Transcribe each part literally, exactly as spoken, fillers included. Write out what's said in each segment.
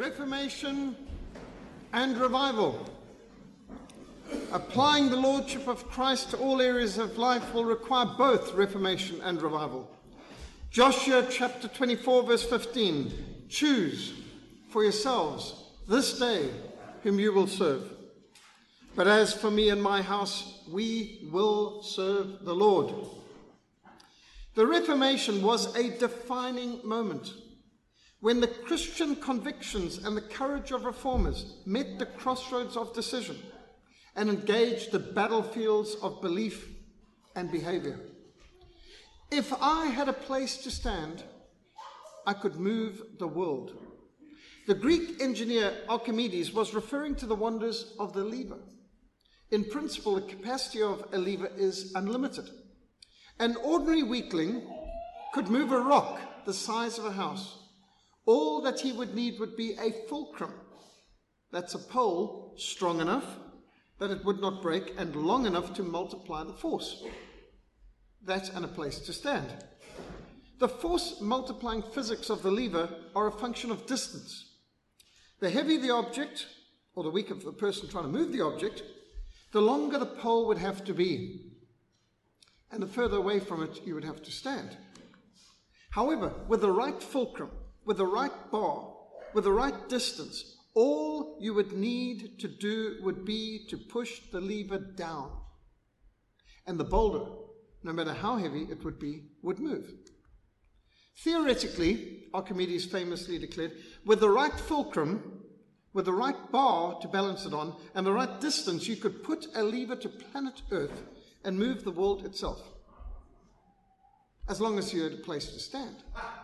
Reformation and revival. Applying the Lordship of Christ to all areas of life will require both reformation and revival. Joshua chapter twenty-four verse fifteen, choose for yourselves this day whom you will serve. But as for me and my house, we will serve the Lord. The Reformation was a defining moment when the Christian convictions and the courage of reformers met the crossroads of decision and engaged the battlefields of belief and behavior. If I had a place to stand, I could move the world. The Greek engineer Archimedes was referring to the wonders of the lever. In principle, the capacity of a lever is unlimited. An ordinary weakling could move a rock the size of a house. All that he would need would be a fulcrum. That's a pole strong enough that it would not break and long enough to multiply the force. That and a place to stand. The force multiplying physics of the lever are a function of distance. The heavier the object, or the weaker the person trying to move the object, the longer the pole would have to be, and the further away from it you would have to stand. However, with the right fulcrum, with the right bar, with the right distance, all you would need to do would be to push the lever down. And the boulder, no matter how heavy it would be, would move. Theoretically, Archimedes famously declared, with the right fulcrum, with the right bar to balance it on, and the right distance, you could put a lever to planet Earth and move the world itself, as long as you had a place to stand.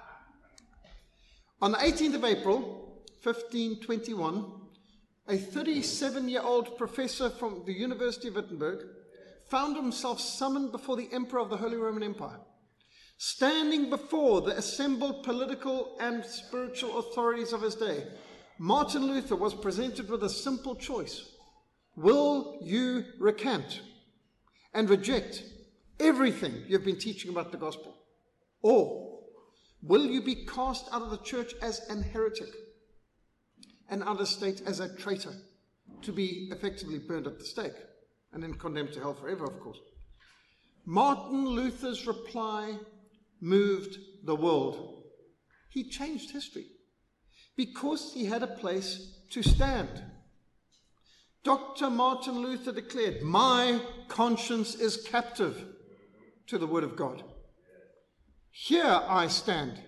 On the eighteenth of April, fifteen twenty-one, a thirty-seven-year-old professor from the University of Wittenberg found himself summoned before the Emperor of the Holy Roman Empire. Standing before the assembled political and spiritual authorities of his day, Martin Luther was presented with a simple choice. Will you recant and reject everything you've been teaching about the gospel? Or will you be cast out of the church as an heretic and out of the state as a traitor, to be effectively burned at the stake and then condemned to hell forever, of course? Martin Luther's reply moved the world. He changed history because he had a place to stand. Doctor Martin Luther declared, my conscience is captive to the word of God. Here I stand.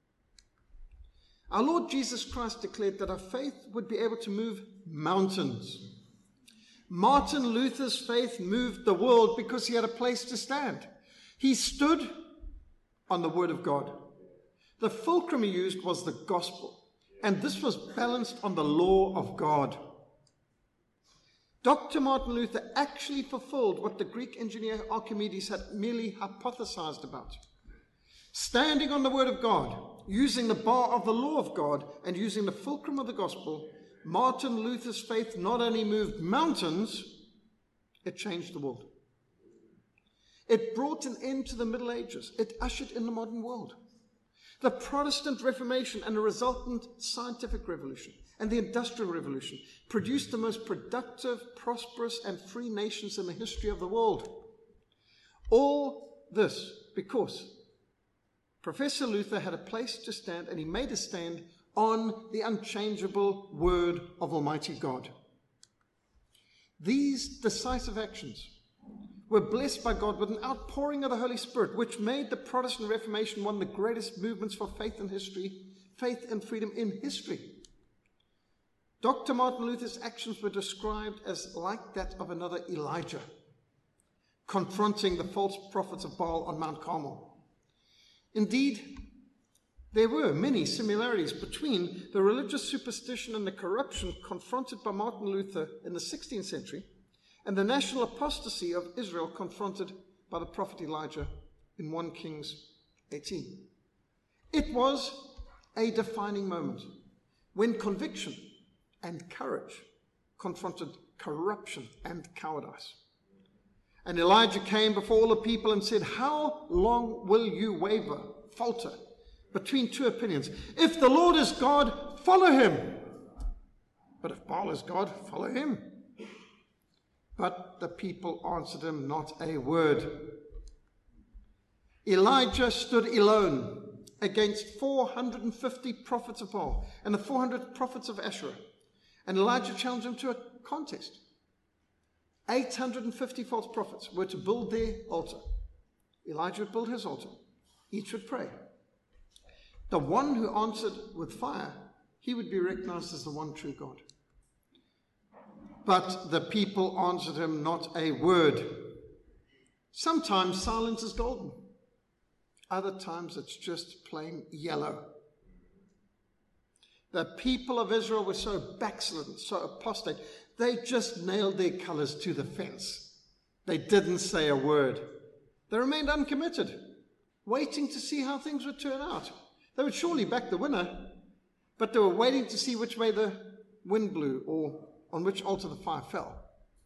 Our Lord Jesus Christ declared that our faith would be able to move mountains. Martin Luther's faith moved the world because he had a place to stand. He stood on the word of God. The fulcrum he used was the gospel, and this was balanced on the law of God. Doctor Martin Luther actually fulfilled what the Greek engineer Archimedes had merely hypothesized about. Standing on the word of God, using the bar of the law of God, and using the fulcrum of the gospel, Martin Luther's faith not only moved mountains, it changed the world. It brought an end to the Middle Ages. It ushered in the modern world. The Protestant Reformation and the resultant scientific revolution and the Industrial Revolution produced the most productive, prosperous, and free nations in the history of the world. All this because Professor Luther had a place to stand, and he made a stand on the unchangeable word of Almighty God. These decisive actions were blessed by God with an outpouring of the Holy Spirit, which made the Protestant Reformation one of the greatest movements for faith in history, faith and freedom in history. Doctor Martin Luther's actions were described as like that of another Elijah, confronting the false prophets of Baal on Mount Carmel. Indeed, there were many similarities between the religious superstition and the corruption confronted by Martin Luther in the sixteenth century and the national apostasy of Israel confronted by the prophet Elijah in First Kings eighteen. It was a defining moment when conviction and courage confronted corruption and cowardice. And Elijah came before all the people and said, how long will you waver, falter, between two opinions? If the Lord is God, follow him. But if Baal is God, follow him. But the people answered him not a word. Elijah stood alone against four hundred fifty prophets of Baal and the four hundred prophets of Asherah. And Elijah challenged him to a contest. eight hundred fifty false prophets were to build their altar. Elijah would build his altar. Each would pray. The one who answered with fire, he would be recognized as the one true God. But the people answered him not a word. Sometimes silence is golden. Other times it's just plain yellow. The people of Israel were so backslidden, so apostate, they just nailed their colors to the fence. They didn't say a word. They remained uncommitted, waiting to see how things would turn out. They would surely back the winner, but they were waiting to see which way the wind blew or on which altar the fire fell.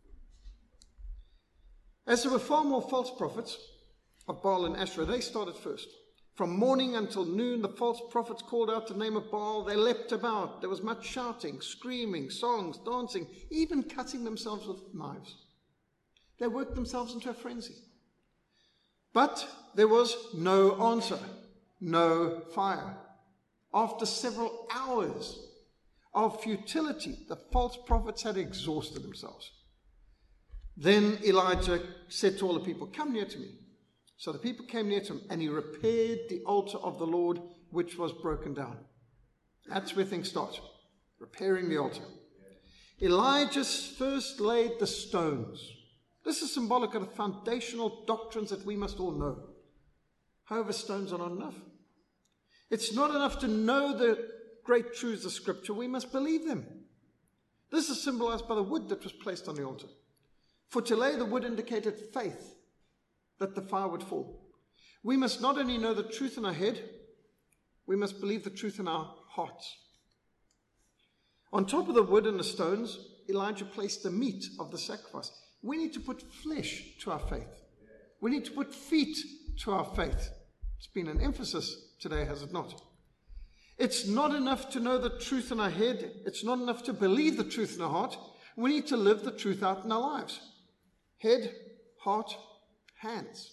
As there were far more false prophets of Baal and Asherah, they started first. From morning until noon, the false prophets called out the name of Baal. They leapt about. There was much shouting, screaming, songs, dancing, even cutting themselves with knives. They worked themselves into a frenzy. But there was no answer, no fire. After several hours of futility, the false prophets had exhausted themselves. Then Elijah said to all the people, "Come near to me." So the people came near to him, and he repaired the altar of the Lord, which was broken down. That's where things start, repairing the altar. Elijah first laid the stones. This is symbolic of the foundational doctrines that we must all know. However, stones are not enough. It's not enough to know the great truths of Scripture. We must believe them. This is symbolized by the wood that was placed on the altar. For to lay the wood indicated faith, that the fire would fall. We must not only know the truth in our head, we must believe the truth in our hearts. On top of the wood and the stones, Elijah placed the meat of the sacrifice. We need to put flesh to our faith. We need to put feet to our faith. It's been an emphasis today, has it not? It's not enough to know the truth in our head. It's not enough to believe the truth in our heart. We need to live the truth out in our lives. Head, heart, hands.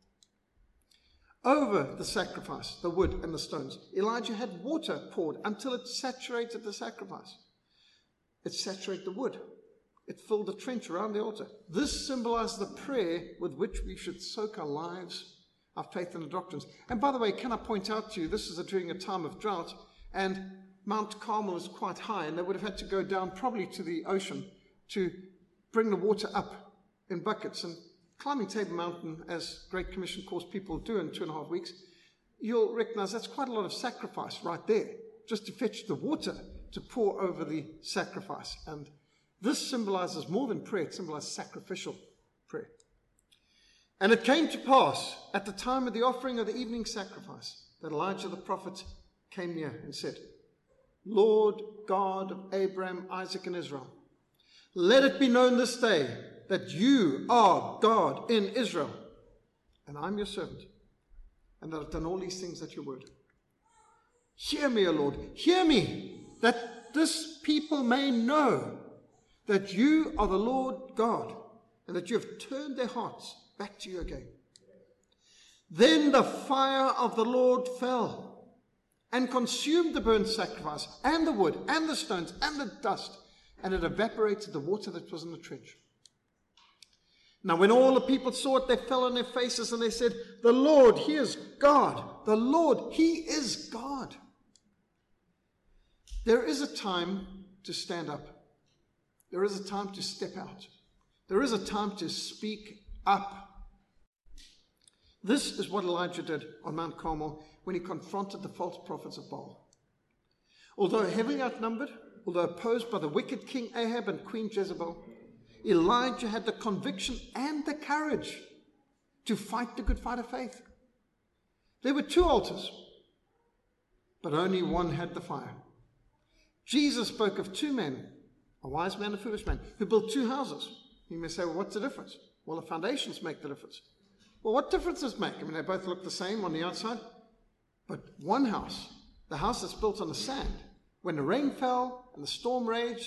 Over the sacrifice, the wood and the stones, Elijah had water poured until it saturated the sacrifice. It saturated the wood. It filled the trench around the altar. This symbolized the prayer with which we should soak our lives, our faith and the doctrines. And by the way, can I point out to you, this is during a time of drought, and Mount Carmel is quite high, and they would have had to go down probably to the ocean to bring the water up in buckets. And climbing Table Mountain, as Great Commission course people do in two and a half weeks, you'll recognize that's quite a lot of sacrifice right there, just to fetch the water to pour over the sacrifice. And this symbolizes more than prayer, it symbolizes sacrificial prayer. And it came to pass at the time of the offering of the evening sacrifice that Elijah the prophet came near and said, "Lord God of Abraham, Isaac, and Israel, let it be known this day that you are God in Israel, and I'm your servant, and that I've done all these things at your word. Hear me, O Lord, hear me, that this people may know that you are the Lord God, and that you have turned their hearts back to you again." Then the fire of the Lord fell and consumed the burnt sacrifice, and the wood, and the stones, and the dust, and it evaporated the water that was in the trench. Now when all the people saw it, they fell on their faces and they said, "The Lord, he is God. The Lord, he is God." There is a time to stand up. There is a time to step out. There is a time to speak up. This is what Elijah did on Mount Carmel when he confronted the false prophets of Baal. Although heavily outnumbered, although opposed by the wicked King Ahab and Queen Jezebel, Elijah had the conviction and the courage to fight the good fight of faith. There were two altars, but only one had the fire. Jesus spoke of two men, a wise man and a foolish man, who built two houses. You may say, well, what's the difference? Well, the foundations make the difference. Well, what difference does it make? I mean, they both look the same on the outside. But one house, the house that's built on the sand, when the rain fell and the storm raged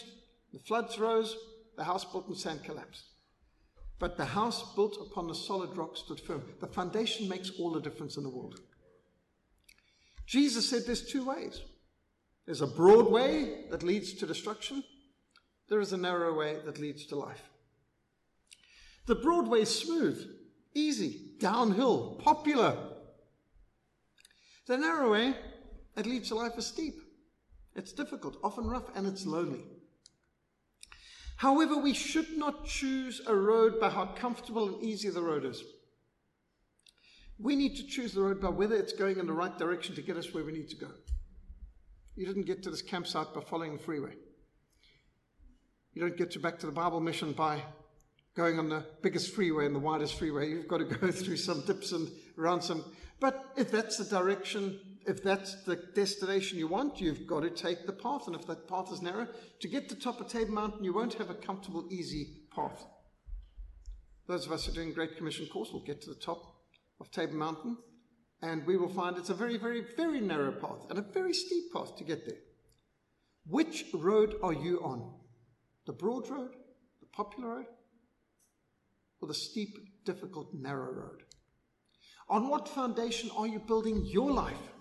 The floods rose, the house built in sand collapsed. But the house built upon the solid rock stood firm. The foundation makes all the difference in the world. Jesus said there's two ways. There's a broad way that leads to destruction. There is a narrow way that leads to life. The broad way is smooth, easy, downhill, popular. The narrow way that leads to life is steep. It's difficult, often rough, and it's lonely. However, we should not choose a road by how comfortable and easy the road is. We need to choose the road by whether it's going in the right direction to get us where we need to go. You didn't get to this campsite by following the freeway. You don't get to back to the Bible mission by going on the biggest freeway and the widest freeway. You've got to go through some dips and around some. But if that's the direction, if that's the destination you want, you've got to take the path. And if that path is narrow, to get to the top of Table Mountain, you won't have a comfortable, easy path. Those of us who are doing Great Commission course will get to the top of Table Mountain, and we will find it's a very, very, very narrow path and a very steep path to get there. Which road are you on? The broad road, the popular road, or the steep, difficult, narrow road? On what foundation are you building your life?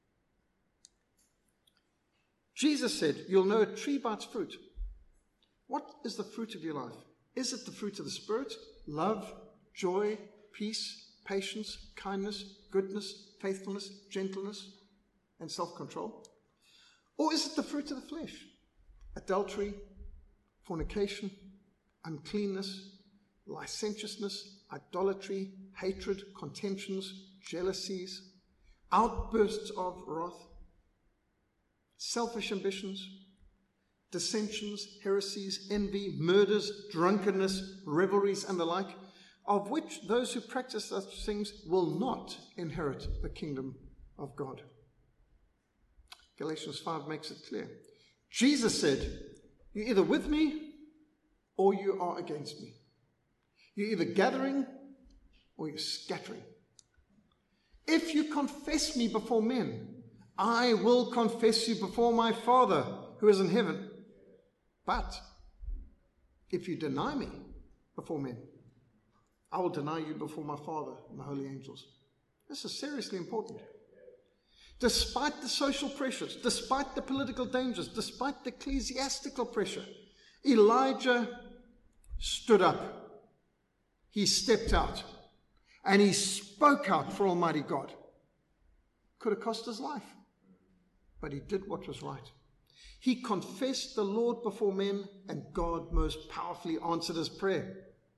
Jesus said, you'll know a tree by its fruit. What is the fruit of your life? Is it the fruit of the Spirit? Love, joy, peace, patience, kindness, goodness, faithfulness, gentleness, and self-control? Or is it the fruit of the flesh? Adultery, fornication, uncleanness, licentiousness, idolatry, hatred, contentions, jealousies, outbursts of wrath, selfish ambitions, dissensions, heresies, envy, murders, drunkenness, revelries, and the like, of which those who practice such things will not inherit the kingdom of God. Galatians five makes it clear. Jesus said, you're either with me or you are against me. You're either gathering or you're scattering. If you confess me before men, I will confess you before my Father who is in heaven. But if you deny me before men, I will deny you before my Father and the holy angels. This is seriously important. Despite the social pressures, despite the political dangers, despite the ecclesiastical pressure, Elijah stood up. He stepped out and he spoke out for Almighty God. Could have cost his life, but he did what was right. He confessed the Lord before men, and God most powerfully answered his prayer.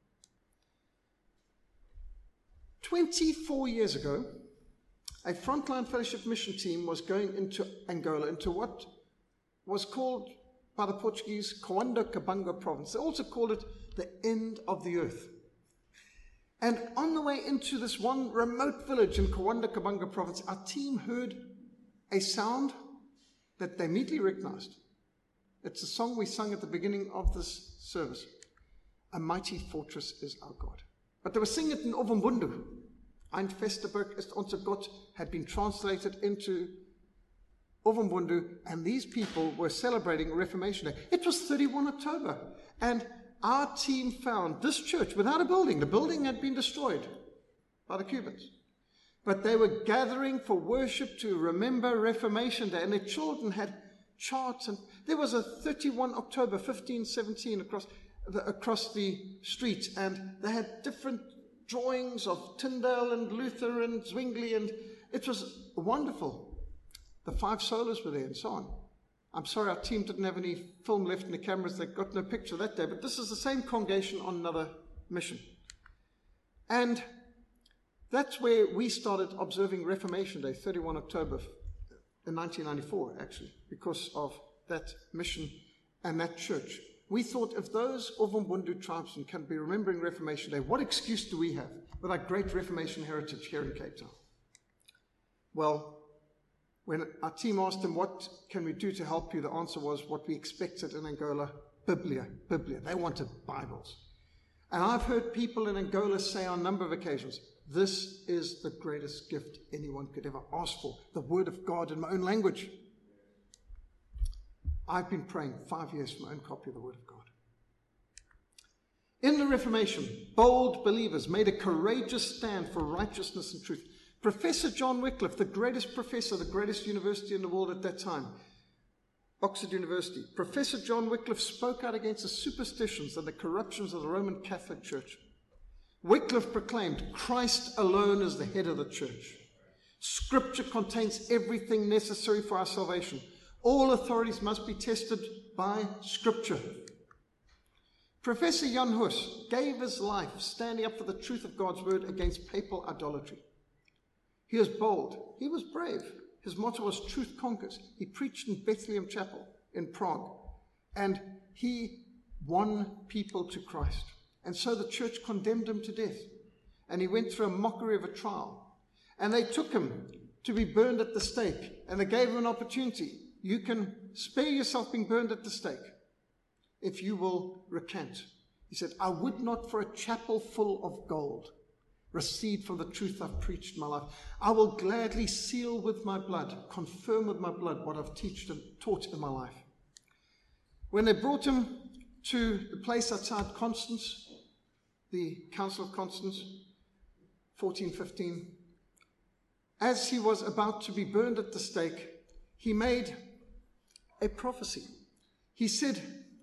twenty-four years ago, a Frontline Fellowship mission team was going into Angola, into what was called by the Portuguese Coanda Cabanga province. They also called it the end of the earth. And on the way into this one remote village in Coanda Cabanga province, our team heard a sound that they immediately recognized. It's a song we sung at the beginning of this service. A mighty fortress is our God. But they were singing it in Ovumbundu. Ein Festerberg ist unser Gott had been translated into Ovumbundu, and these people were celebrating Reformation Day. It was thirty-first of October, and our team found this church without a building. The building had been destroyed by the Cubans. But they were gathering for worship to remember Reformation Day, and their children had charts, and there was a thirty-first of October, fifteen seventeen across the, across the street, and they had different drawings of Tyndale and Luther and Zwingli, and it was wonderful. The five solas were there and so on. I'm sorry our team didn't have any film left in the cameras. They got no picture that day, but this is the same congregation on another mission. And that's where we started observing Reformation Day, thirty-first of October in nineteen ninety-four, actually, because of that mission and that church. We thought if those Ovumbundu tribesmen can be remembering Reformation Day, what excuse do we have with our great Reformation heritage here in Cape Town? Well, when our team asked them, what can we do to help you? The answer was what we expected in Angola, Biblia, Biblia. They wanted Bibles. And I've heard people in Angola say on a number of occasions, this is the greatest gift anyone could ever ask for, the Word of God in my own language. I've been praying five years for my own copy of the Word of God. In the Reformation, bold believers made a courageous stand for righteousness and truth. Professor John Wycliffe, the greatest professor, the greatest university in the world at that time, Oxford University, Professor John Wycliffe spoke out against the superstitions and the corruptions of the Roman Catholic Church. Wycliffe proclaimed, Christ alone is the head of the church. Scripture contains everything necessary for our salvation. All authorities must be tested by Scripture. Professor Jan Hus gave his life standing up for the truth of God's word against papal idolatry. He was bold. He was brave. His motto was truth conquers. He preached in Bethlehem Chapel in Prague, and he won people to Christ. And so the church condemned him to death, and he went through a mockery of a trial. And they took him to be burned at the stake, and they gave him an opportunity. You can spare yourself being burned at the stake if you will recant. He said, I would not for a chapel full of gold recede from the truth I've preached in my life. I will gladly seal with my blood, confirm with my blood what I've teached and taught in my life. When they brought him to the place outside Constance, the Council of Constance, fourteen fifteen, as he was about to be burned at the stake, he made a prophecy. He said,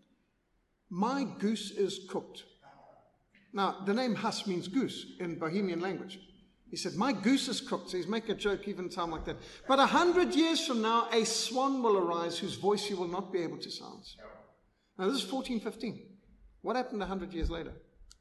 my goose is cooked. Now, the name Hus means goose in Bohemian language. He said, my goose is cooked. So he's making a joke even time like that. But a hundred years from now, a swan will arise whose voice you will not be able to silence. Now, this is fourteen fifteen. What happened a hundred years later?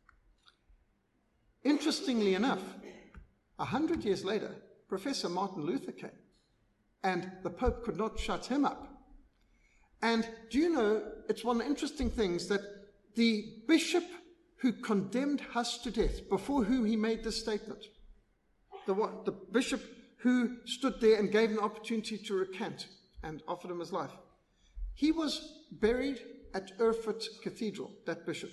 Interestingly enough, a hundred years later, Professor Martin Luther came, and the Pope could not shut him up. And do you know, it's one of the interesting things that the bishop who condemned Hus to death, before whom he made this statement, the, what, the bishop who stood there and gave him the opportunity to recant and offered him his life, he was buried at Erfurt Cathedral, that bishop.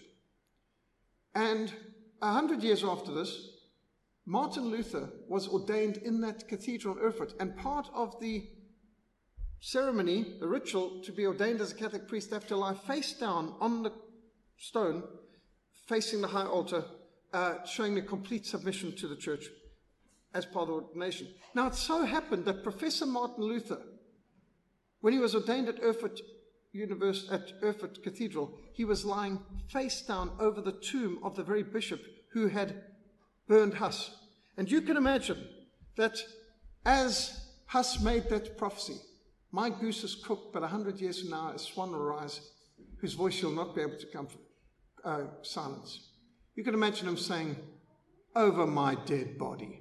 And a hundred years after this, Martin Luther was ordained in that cathedral in Erfurt, and part of the ceremony, the ritual to be ordained as a Catholic priest, they have to lie face down on the stone, facing the high altar, uh, showing a complete submission to the church as part of the ordination. Now, it so happened that Professor Martin Luther, when he was ordained at Erfurt University, at Erfurt Cathedral, he was lying face down over the tomb of the very bishop who had burned Hus. And you can imagine that as Hus made that prophecy, my goose is cooked, but a hundred years from now a swan will rise, whose voice you'll not be able to comfort, uh, silence. You can imagine him saying, over my dead body.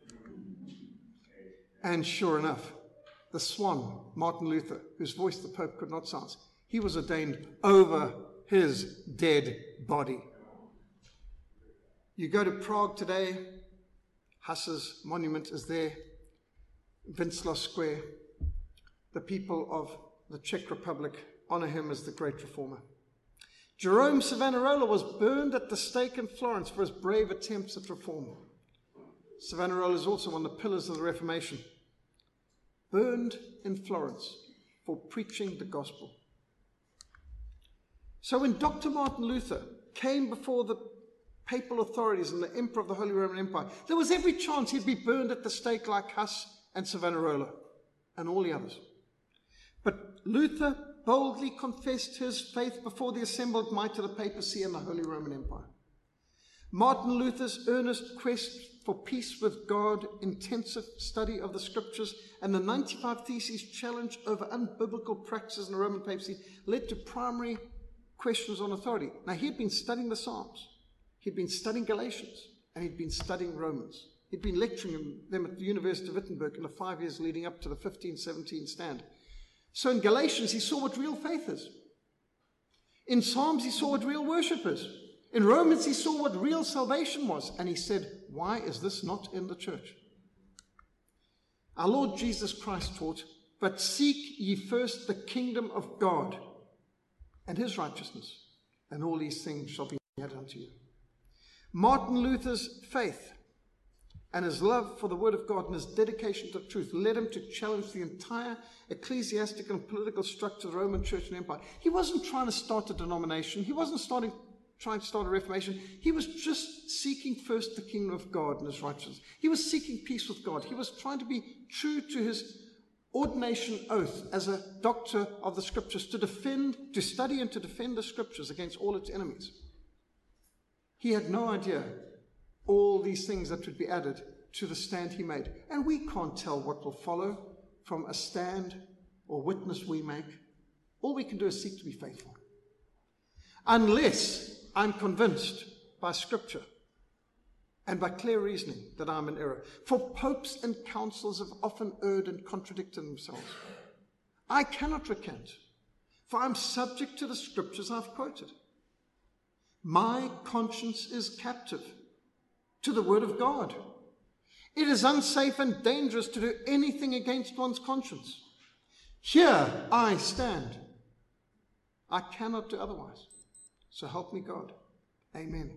And sure enough, the swan, Martin Luther, whose voice the Pope could not silence, he was ordained over his dead body. You go to Prague today, Hus's monument is there, Wenceslas Square. The people of the Czech Republic honor him as the great reformer. Jerome Savonarola was burned at the stake in Florence for his brave attempts at reform. Savonarola is also one of the pillars of the Reformation. Burned in Florence for preaching the gospel. So when Doctor Martin Luther came before the papal authorities and the emperor of the Holy Roman Empire, there was every chance he'd be burned at the stake like Hus and Savonarola and all the others. But Luther boldly confessed his faith before the assembled might of the papacy and the Holy Roman Empire. Martin Luther's earnest quest for peace with God, intensive study of the scriptures, and the ninety-five Theses challenge over unbiblical practices in the Roman papacy led to primary questions on authority. Now, he'd been studying the Psalms, he'd been studying Galatians, and he'd been studying Romans. He'd been lecturing them at the University of Wittenberg in the five years leading up to the fifteen seventeen stand. So in Galatians, he saw what real faith is. In Psalms, he saw what real worship is. In Romans, he saw what real salvation was. And he said, why is this not in the church? Our Lord Jesus Christ taught, but seek ye first the kingdom of God and his righteousness, and all these things shall be added unto you. Martin Luther's faith And his love for the Word of God and his dedication to truth led him to challenge the entire ecclesiastical and political structure of the Roman Church and Empire. He wasn't trying to start a denomination. He wasn't starting, trying to start a reformation. He was just seeking first the kingdom of God and his righteousness. He was seeking peace with God. He was trying to be true to his ordination oath as a doctor of the Scriptures, to defend, to study and to defend the Scriptures against all its enemies. He had no idea all these things that would be added to the stand he made. And we can't tell what will follow from a stand or witness we make. All we can do is seek to be faithful. Unless I'm convinced by Scripture and by clear reasoning that I'm in error. For popes and councils have often erred and contradicted themselves. I cannot recant, for I'm subject to the Scriptures I've quoted. My conscience is captive to the Word of God. It is unsafe and dangerous to do anything against one's conscience. Here I stand. I cannot do otherwise. So help me God. Amen.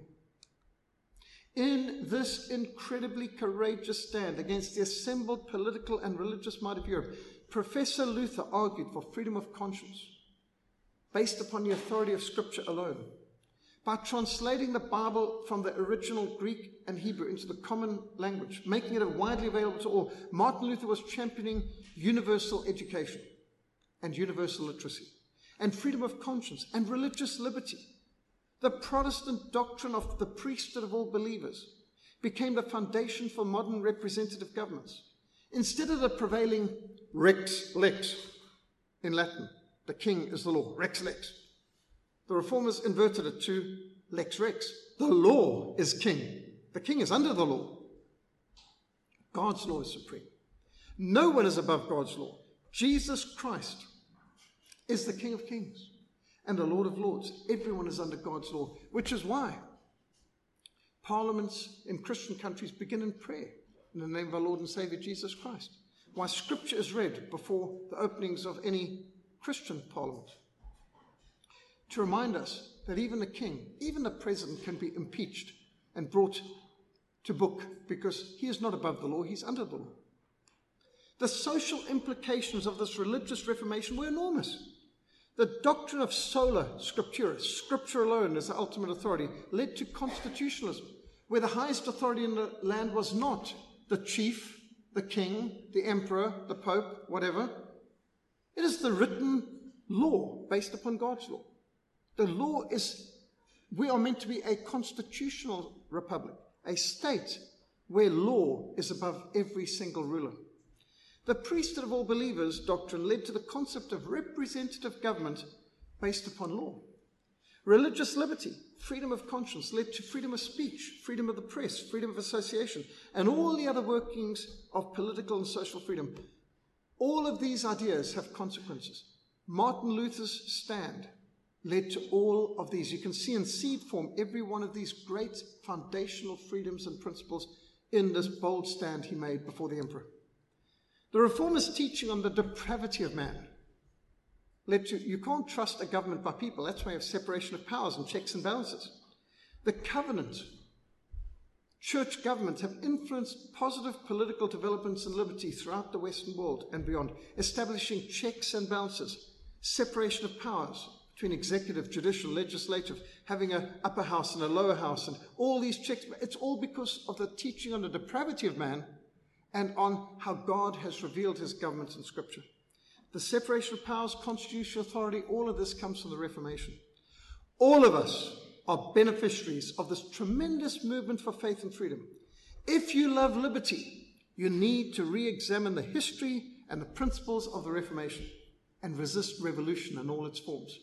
In this incredibly courageous stand against the assembled political and religious might of Europe, Professor Luther argued for freedom of conscience based upon the authority of Scripture alone. By translating the Bible from the original Greek and Hebrew into the common language, making it widely available to all, Martin Luther was championing universal education and universal literacy and freedom of conscience and religious liberty. The Protestant doctrine of the priesthood of all believers became the foundation for modern representative governments. Instead of the prevailing rex lex in Latin, the king is the law, rex lex. The reformers inverted it to lex rex. The law is king. The king is under the law. God's law is supreme. No one is above God's law. Jesus Christ is the King of kings and the Lord of lords. Everyone is under God's law, which is why parliaments in Christian countries begin in prayer in the name of our Lord and Savior Jesus Christ. Why Scripture is read before the openings of any Christian parliament. To remind us that even the king, even the president can be impeached and brought to book because he is not above the law, he's under the law. The social implications of this religious reformation were enormous. The doctrine of sola scriptura, Scripture alone as the ultimate authority, led to constitutionalism, where the highest authority in the land was not the chief, the king, the emperor, the pope, whatever. It is the written law based upon God's law. The law is, we are meant to be a constitutional republic, a state where law is above every single ruler. The priesthood of all believers doctrine led to the concept of representative government based upon law. Religious liberty, freedom of conscience, led to freedom of speech, freedom of the press, freedom of association, and all the other workings of political and social freedom. All of these ideas have consequences. Martin Luther's stand led to all of these. You can see in seed form every one of these great foundational freedoms and principles in this bold stand he made before the emperor. The reformers' teaching on the depravity of man led to, you can't trust a government by people. That's why you have separation of powers and checks and balances. The covenant, church governments have influenced positive political developments and liberty throughout the Western world and beyond, establishing checks and balances, separation of powers between executive, judicial, legislative, having an upper house and a lower house, and all these checks. It's all because of the teaching on the depravity of man and on how God has revealed his government in Scripture. The separation of powers, constitutional authority, all of this comes from the Reformation. All of us are beneficiaries of this tremendous movement for faith and freedom. If you love liberty, you need to re-examine the history and the principles of the Reformation and resist revolution in all its forms.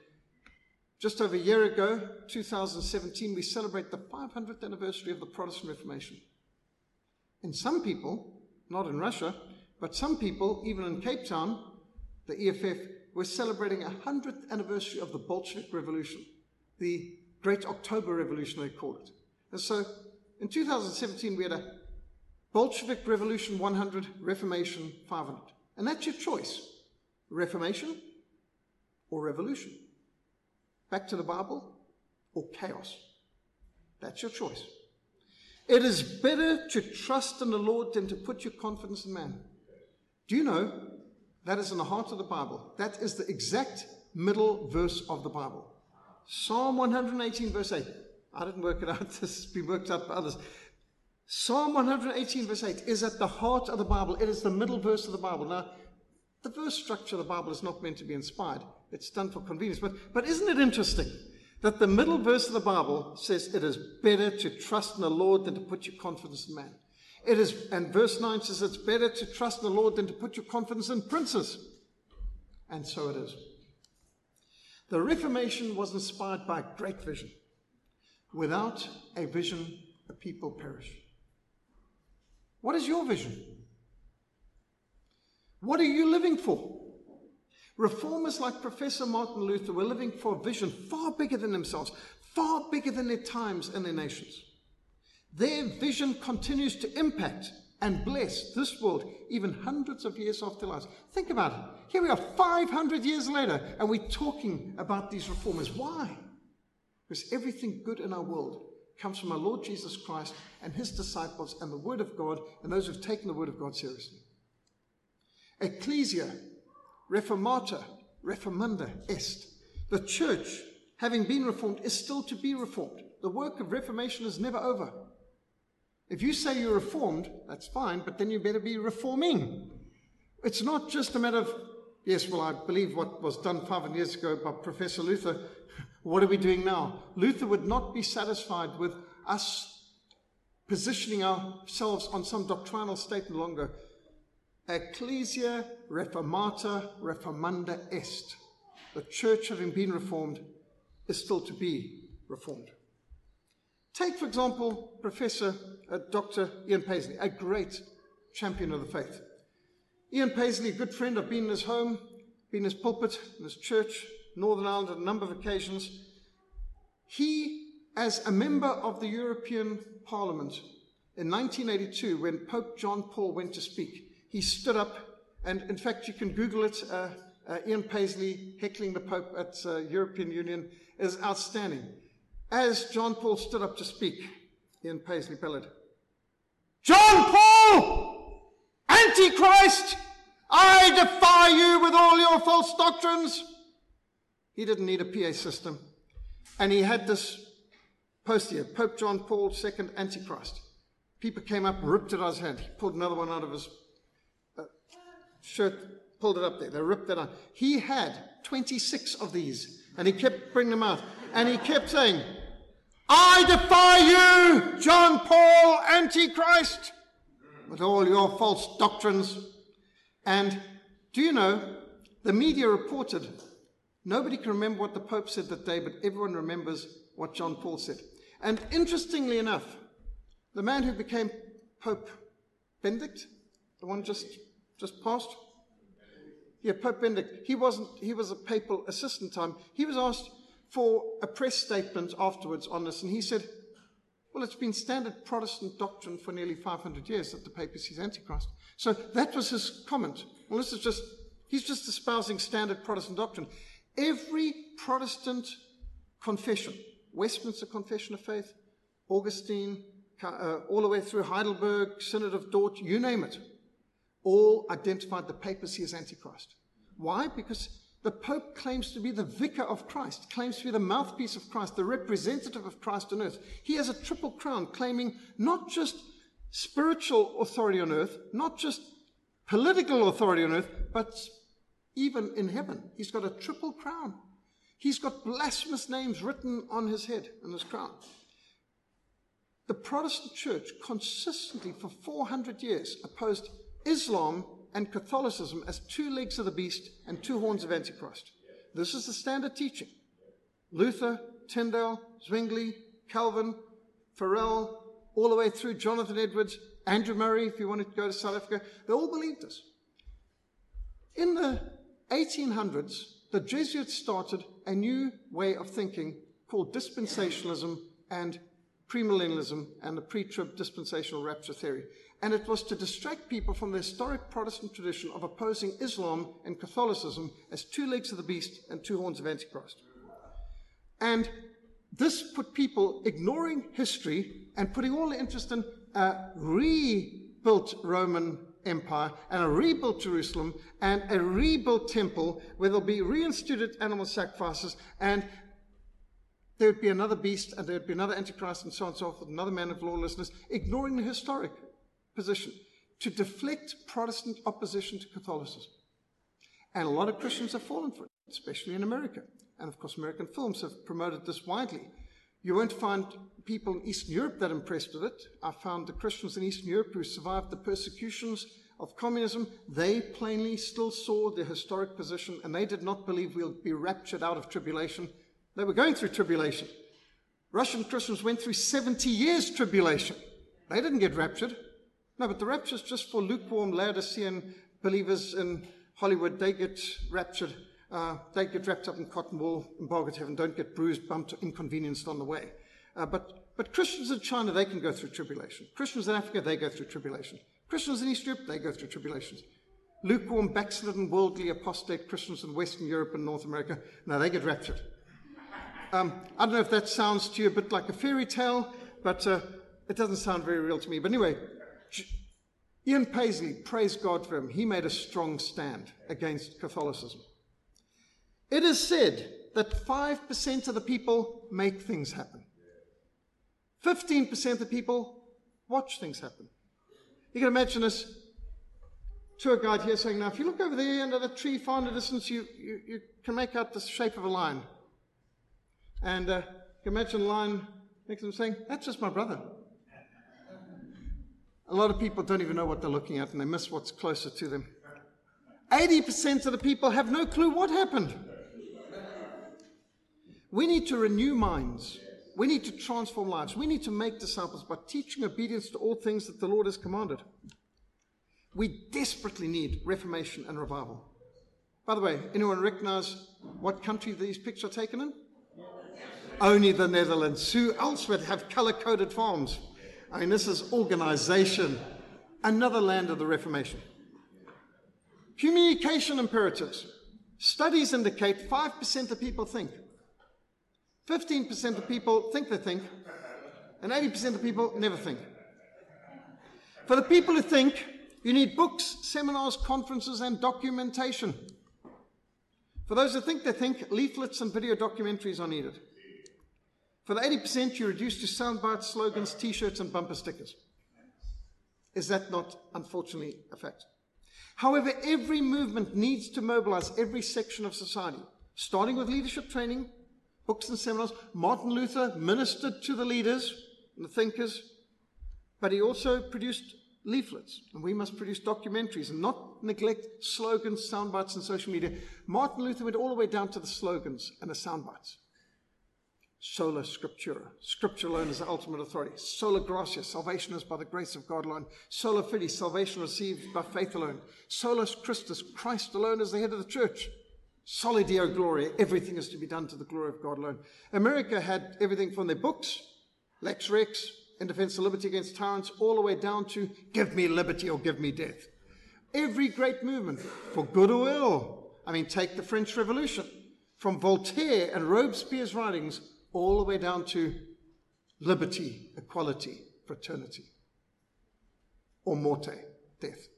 Just over a year ago, two thousand seventeen, we celebrate the five hundredth anniversary of the Protestant Reformation. And some people, not in Russia, but some people, even in Cape Town, the E F F, were celebrating a hundredth anniversary of the Bolshevik Revolution, the Great October Revolution, they call it. And so, in two thousand seventeen, we had a Bolshevik Revolution one hundred, Reformation five hundred. And that's your choice, Reformation or revolution. Back to the Bible or chaos. That's your choice. It is better to trust in the Lord than to put your confidence in man. Do you know that is in the heart of the Bible? That is the exact middle verse of the Bible. Psalm one hundred eighteen verse eight. I didn't work it out. This has been worked out by others. Psalm one hundred eighteen verse eight is at the heart of the Bible. It is the middle verse of the Bible. Now, the verse structure of the Bible is not meant to be inspired. It's done for convenience. But, but isn't it interesting that the middle verse of the Bible says it is better to trust in the Lord than to put your confidence in man? It is, and verse nine says it's better to trust in the Lord than to put your confidence in princes. And so it is. The Reformation was inspired by great vision. Without a vision, a people perish. What is your vision? What are you living for? Reformers like Professor Martin Luther were living for a vision far bigger than themselves, far bigger than their times and their nations. Their vision continues to impact and bless this world even hundreds of years after their lives. Think about it. Here we are five hundred years later, and we're talking about these reformers. Why? Because everything good in our world comes from our Lord Jesus Christ and his disciples and the Word of God and those who've taken the Word of God seriously. Ecclesia Reformata, Reformanda est. The church, having been reformed, is still to be reformed. The work of reformation is never over. If you say you're reformed, that's fine, but then you better be reforming. It's not just a matter of, yes, well, I believe what was done five hundred years ago by Professor Luther. What are we doing now? Luther would not be satisfied with us positioning ourselves on some doctrinal statement longer. Ecclesia Reformata Reformanda est. The church, having been reformed, is still to be reformed. Take, for example, Professor uh, Doctor Ian Paisley, a great champion of the faith. Ian Paisley, a good friend. I've been in his home, been in his pulpit, in his church, Northern Ireland, on a number of occasions. He, as a member of the European Parliament in nineteen eighty-two, when Pope John Paul went to speak, he stood up, and in fact, you can Google it. Uh, uh, Ian Paisley heckling the Pope at uh, European Union is outstanding. As John Paul stood up to speak, Ian Paisley bellowed, "John Paul, Antichrist, I defy you with all your false doctrines." He didn't need a P A system. And he had this poster here, Pope John Paul the Second, Antichrist. People came up, ripped it out of his hand. He pulled another one out of his uh, shirt, pulled it up there. They ripped it out. He had twenty-six of these, and he kept bringing them out. And he kept saying, "I defy you, John Paul, Antichrist, with all your false doctrines." And do you know, the media reported, nobody can remember what the Pope said that day, but everyone remembers what John Paul said. And interestingly enough, the man who became Pope Benedict, the one just, just passed, yeah, Pope Benedict, he wasn't, he was a papal assistant time. He was asked for a press statement afterwards on this, and he said, well, it's been standard Protestant doctrine for nearly five hundred years that the papacy is Antichrist. So that was his comment. Well, this is just, he's just espousing standard Protestant doctrine. Every Protestant confession, Westminster Confession of Faith, Augustine, uh, all the way through Heidelberg, Synod of Dort, you name it, all identified the papacy as Antichrist. Why? Because the Pope claims to be the vicar of Christ, claims to be the mouthpiece of Christ, the representative of Christ on earth. He has a triple crown, claiming not just spiritual authority on earth, not just political authority on earth, but even in heaven. He's got a triple crown. He's got blasphemous names written on his head and his crown. The Protestant church consistently for four hundred years opposed Islam and Catholicism as two legs of the beast and two horns of Antichrist. This is the standard teaching. Luther, Tyndale, Zwingli, Calvin, Farel, all the way through Jonathan Edwards, Andrew Murray, if you wanted to go to South Africa, they all believed this. In the eighteen hundreds, the Jesuits started a new way of thinking called dispensationalism and premillennialism and the pre-trib dispensational rapture theory. And it was to distract people from the historic Protestant tradition of opposing Islam and Catholicism as two legs of the beast and two horns of Antichrist. And this put people ignoring history and putting all their interest in a rebuilt Roman Empire and a rebuilt Jerusalem and a rebuilt temple where there'll be reinstituted animal sacrifices, and there would be another beast and there would be another Antichrist and so on and so forth, another man of lawlessness, ignoring the historic position to deflect Protestant opposition to Catholicism. And a lot of Christians have fallen for it, especially in America. And of course, American films have promoted this widely. You won't find people in Eastern Europe that are impressed with it. I found the Christians in Eastern Europe who survived the persecutions of communism, they plainly still saw the historic position, and they did not believe we'll be raptured out of tribulation. They were going through tribulation. Russian Christians went through seventy years tribulation. They didn't get raptured. No, but the rapture is just for lukewarm Laodicean believers in Hollywood. They get raptured. Uh, they get wrapped up in cotton wool, embargoed heaven, don't get bruised, bumped, or inconvenienced on the way. Uh, but, but Christians in China, they can go through tribulation. Christians in Africa, they go through tribulation. Christians in East Europe, they go through tribulations. Lukewarm, backslidden, worldly, apostate Christians in Western Europe and North America, no, they get raptured. Um, I don't know if that sounds to you a bit like a fairy tale, but uh, it doesn't sound very real to me. But anyway, Ian Paisley, praise God for him, he made a strong stand against Catholicism. It is said that five percent of the people make things happen. fifteen percent of the people watch things happen. You can imagine this tour guide here saying, now, if you look over there under the tree far in the distance, you, you, you can make out the shape of a lion. And uh, you can imagine a lion next to them saying, that's just my brother. A lot of people don't even know what they're looking at, and they miss what's closer to them. eighty percent of the people have no clue what happened. We need to renew minds. We need to transform lives. We need to make disciples by teaching obedience to all things that the Lord has commanded. We desperately need reformation and revival. By the way, anyone recognize what country these pictures are taken in? Only the Netherlands. Who else would have color-coded farms? I mean, this is organization. Another land of the Reformation. Communication imperatives. Studies indicate five percent of people think. fifteen percent of people think they think, and eighty percent of people never think. For the people who think, you need books, seminars, conferences, and documentation. For those who think they think, leaflets and video documentaries are needed. For the eighty percent, you're reduced to sound bites, slogans, t-shirts, and bumper stickers. Is that not, unfortunately, a fact? However, every movement needs to mobilize every section of society, starting with leadership training, books and seminars. Martin Luther ministered to the leaders and the thinkers, but he also produced leaflets, and we must produce documentaries and not neglect slogans, sound bites, and social media. Martin Luther went all the way down to the slogans and the sound bites. Sola Scriptura, Scripture alone is the ultimate authority. Sola Gratia, salvation is by the grace of God alone. Sola Fide, salvation received by faith alone. Solus Christus, Christ alone is the head of the church. Soli Deo Gloria, everything is to be done to the glory of God alone. America had everything from their books, Lex Rex, in defense of liberty against tyrants, all the way down to give me liberty or give me death. Every great movement, for good or ill. I mean, take the French Revolution, from Voltaire and Robespierre's writings, all the way down to liberty, equality, fraternity, or morte, death.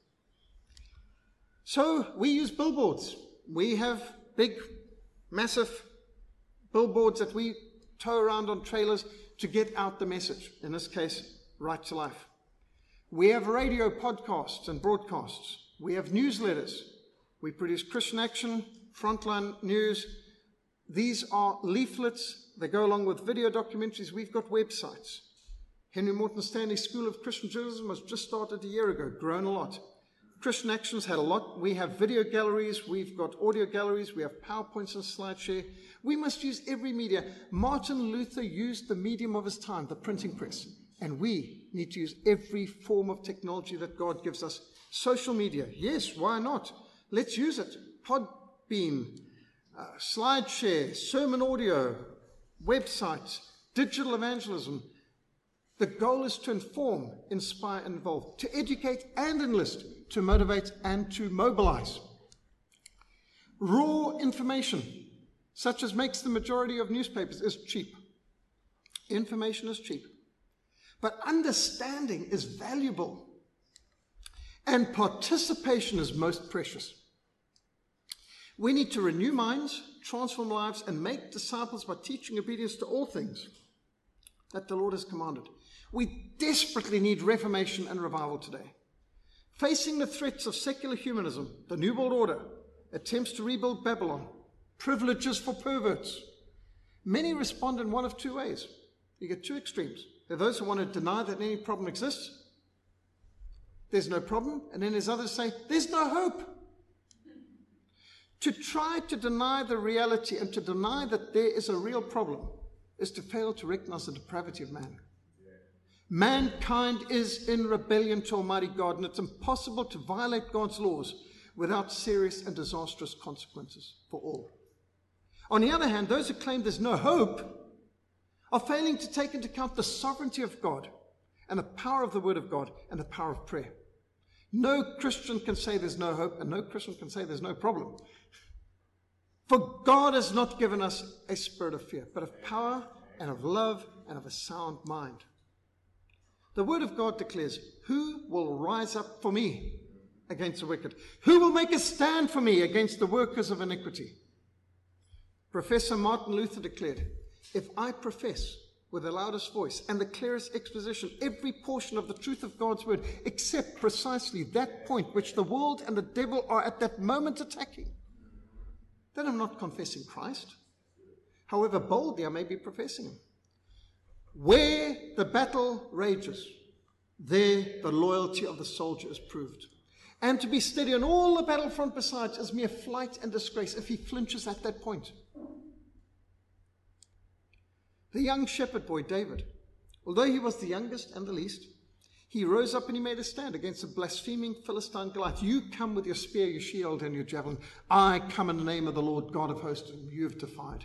So we use billboards. We have big, massive billboards that we tow around on trailers to get out the message, in this case, right to life. We have radio podcasts and broadcasts. We have newsletters. We produce Christian Action, Frontline News. These are leaflets. They go along with video documentaries. We've got websites. Henry Morton Stanley School of Christian Journalism was just started a year ago, grown a lot. Christian Action's had a lot. We have video galleries. We've got audio galleries. We have PowerPoints and SlideShare. We must use every media. Martin Luther used the medium of his time, the printing press. And we need to use every form of technology that God gives us. Social media, yes, why not? Let's use it. Podbean, uh, SlideShare, sermon audio, websites, digital evangelism. The goal is to inform, inspire, and involve, to educate and enlist, to motivate and to mobilize. Raw information, such as makes the majority of newspapers, is cheap. Information is cheap, but understanding is valuable, and participation is most precious. We need to renew minds, transform lives, and make disciples by teaching obedience to all things that the Lord has commanded. We desperately need reformation and revival today. Facing the threats of secular humanism, the New World Order, attempts to rebuild Babylon, privileges for perverts, many respond in one of two ways. You get two extremes. There are those who want to deny that any problem exists. There's no problem. And then there's others say, there's no hope. To try to deny the reality and to deny that there is a real problem is to fail to recognize the depravity of man. Mankind is in rebellion to Almighty God, and it's impossible to violate God's laws without serious and disastrous consequences for all. On the other hand, those who claim there's no hope are failing to take into account the sovereignty of God and the power of the Word of God and the power of prayer. No Christian can say there's no hope, and no Christian can say there's no problem. For God has not given us a spirit of fear, but of power and of love and of a sound mind. The Word of God declares, who will rise up for me against the wicked? Who will make a stand for me against the workers of iniquity? Professor Martin Luther declared, if I profess with the loudest voice and the clearest exposition every portion of the truth of God's word, except precisely that point which the world and the devil are at that moment attacking, then I'm not confessing Christ, however boldly I may be professing him. Where the battle rages, there the loyalty of the soldier is proved. And to be steady on all the battlefront besides is mere flight and disgrace if he flinches at that point. The young shepherd boy, David, although he was the youngest and the least, he rose up and he made a stand against the blaspheming Philistine Goliath. You come with your spear, your shield, and your javelin. I come in the name of the Lord God of hosts, and you have defied.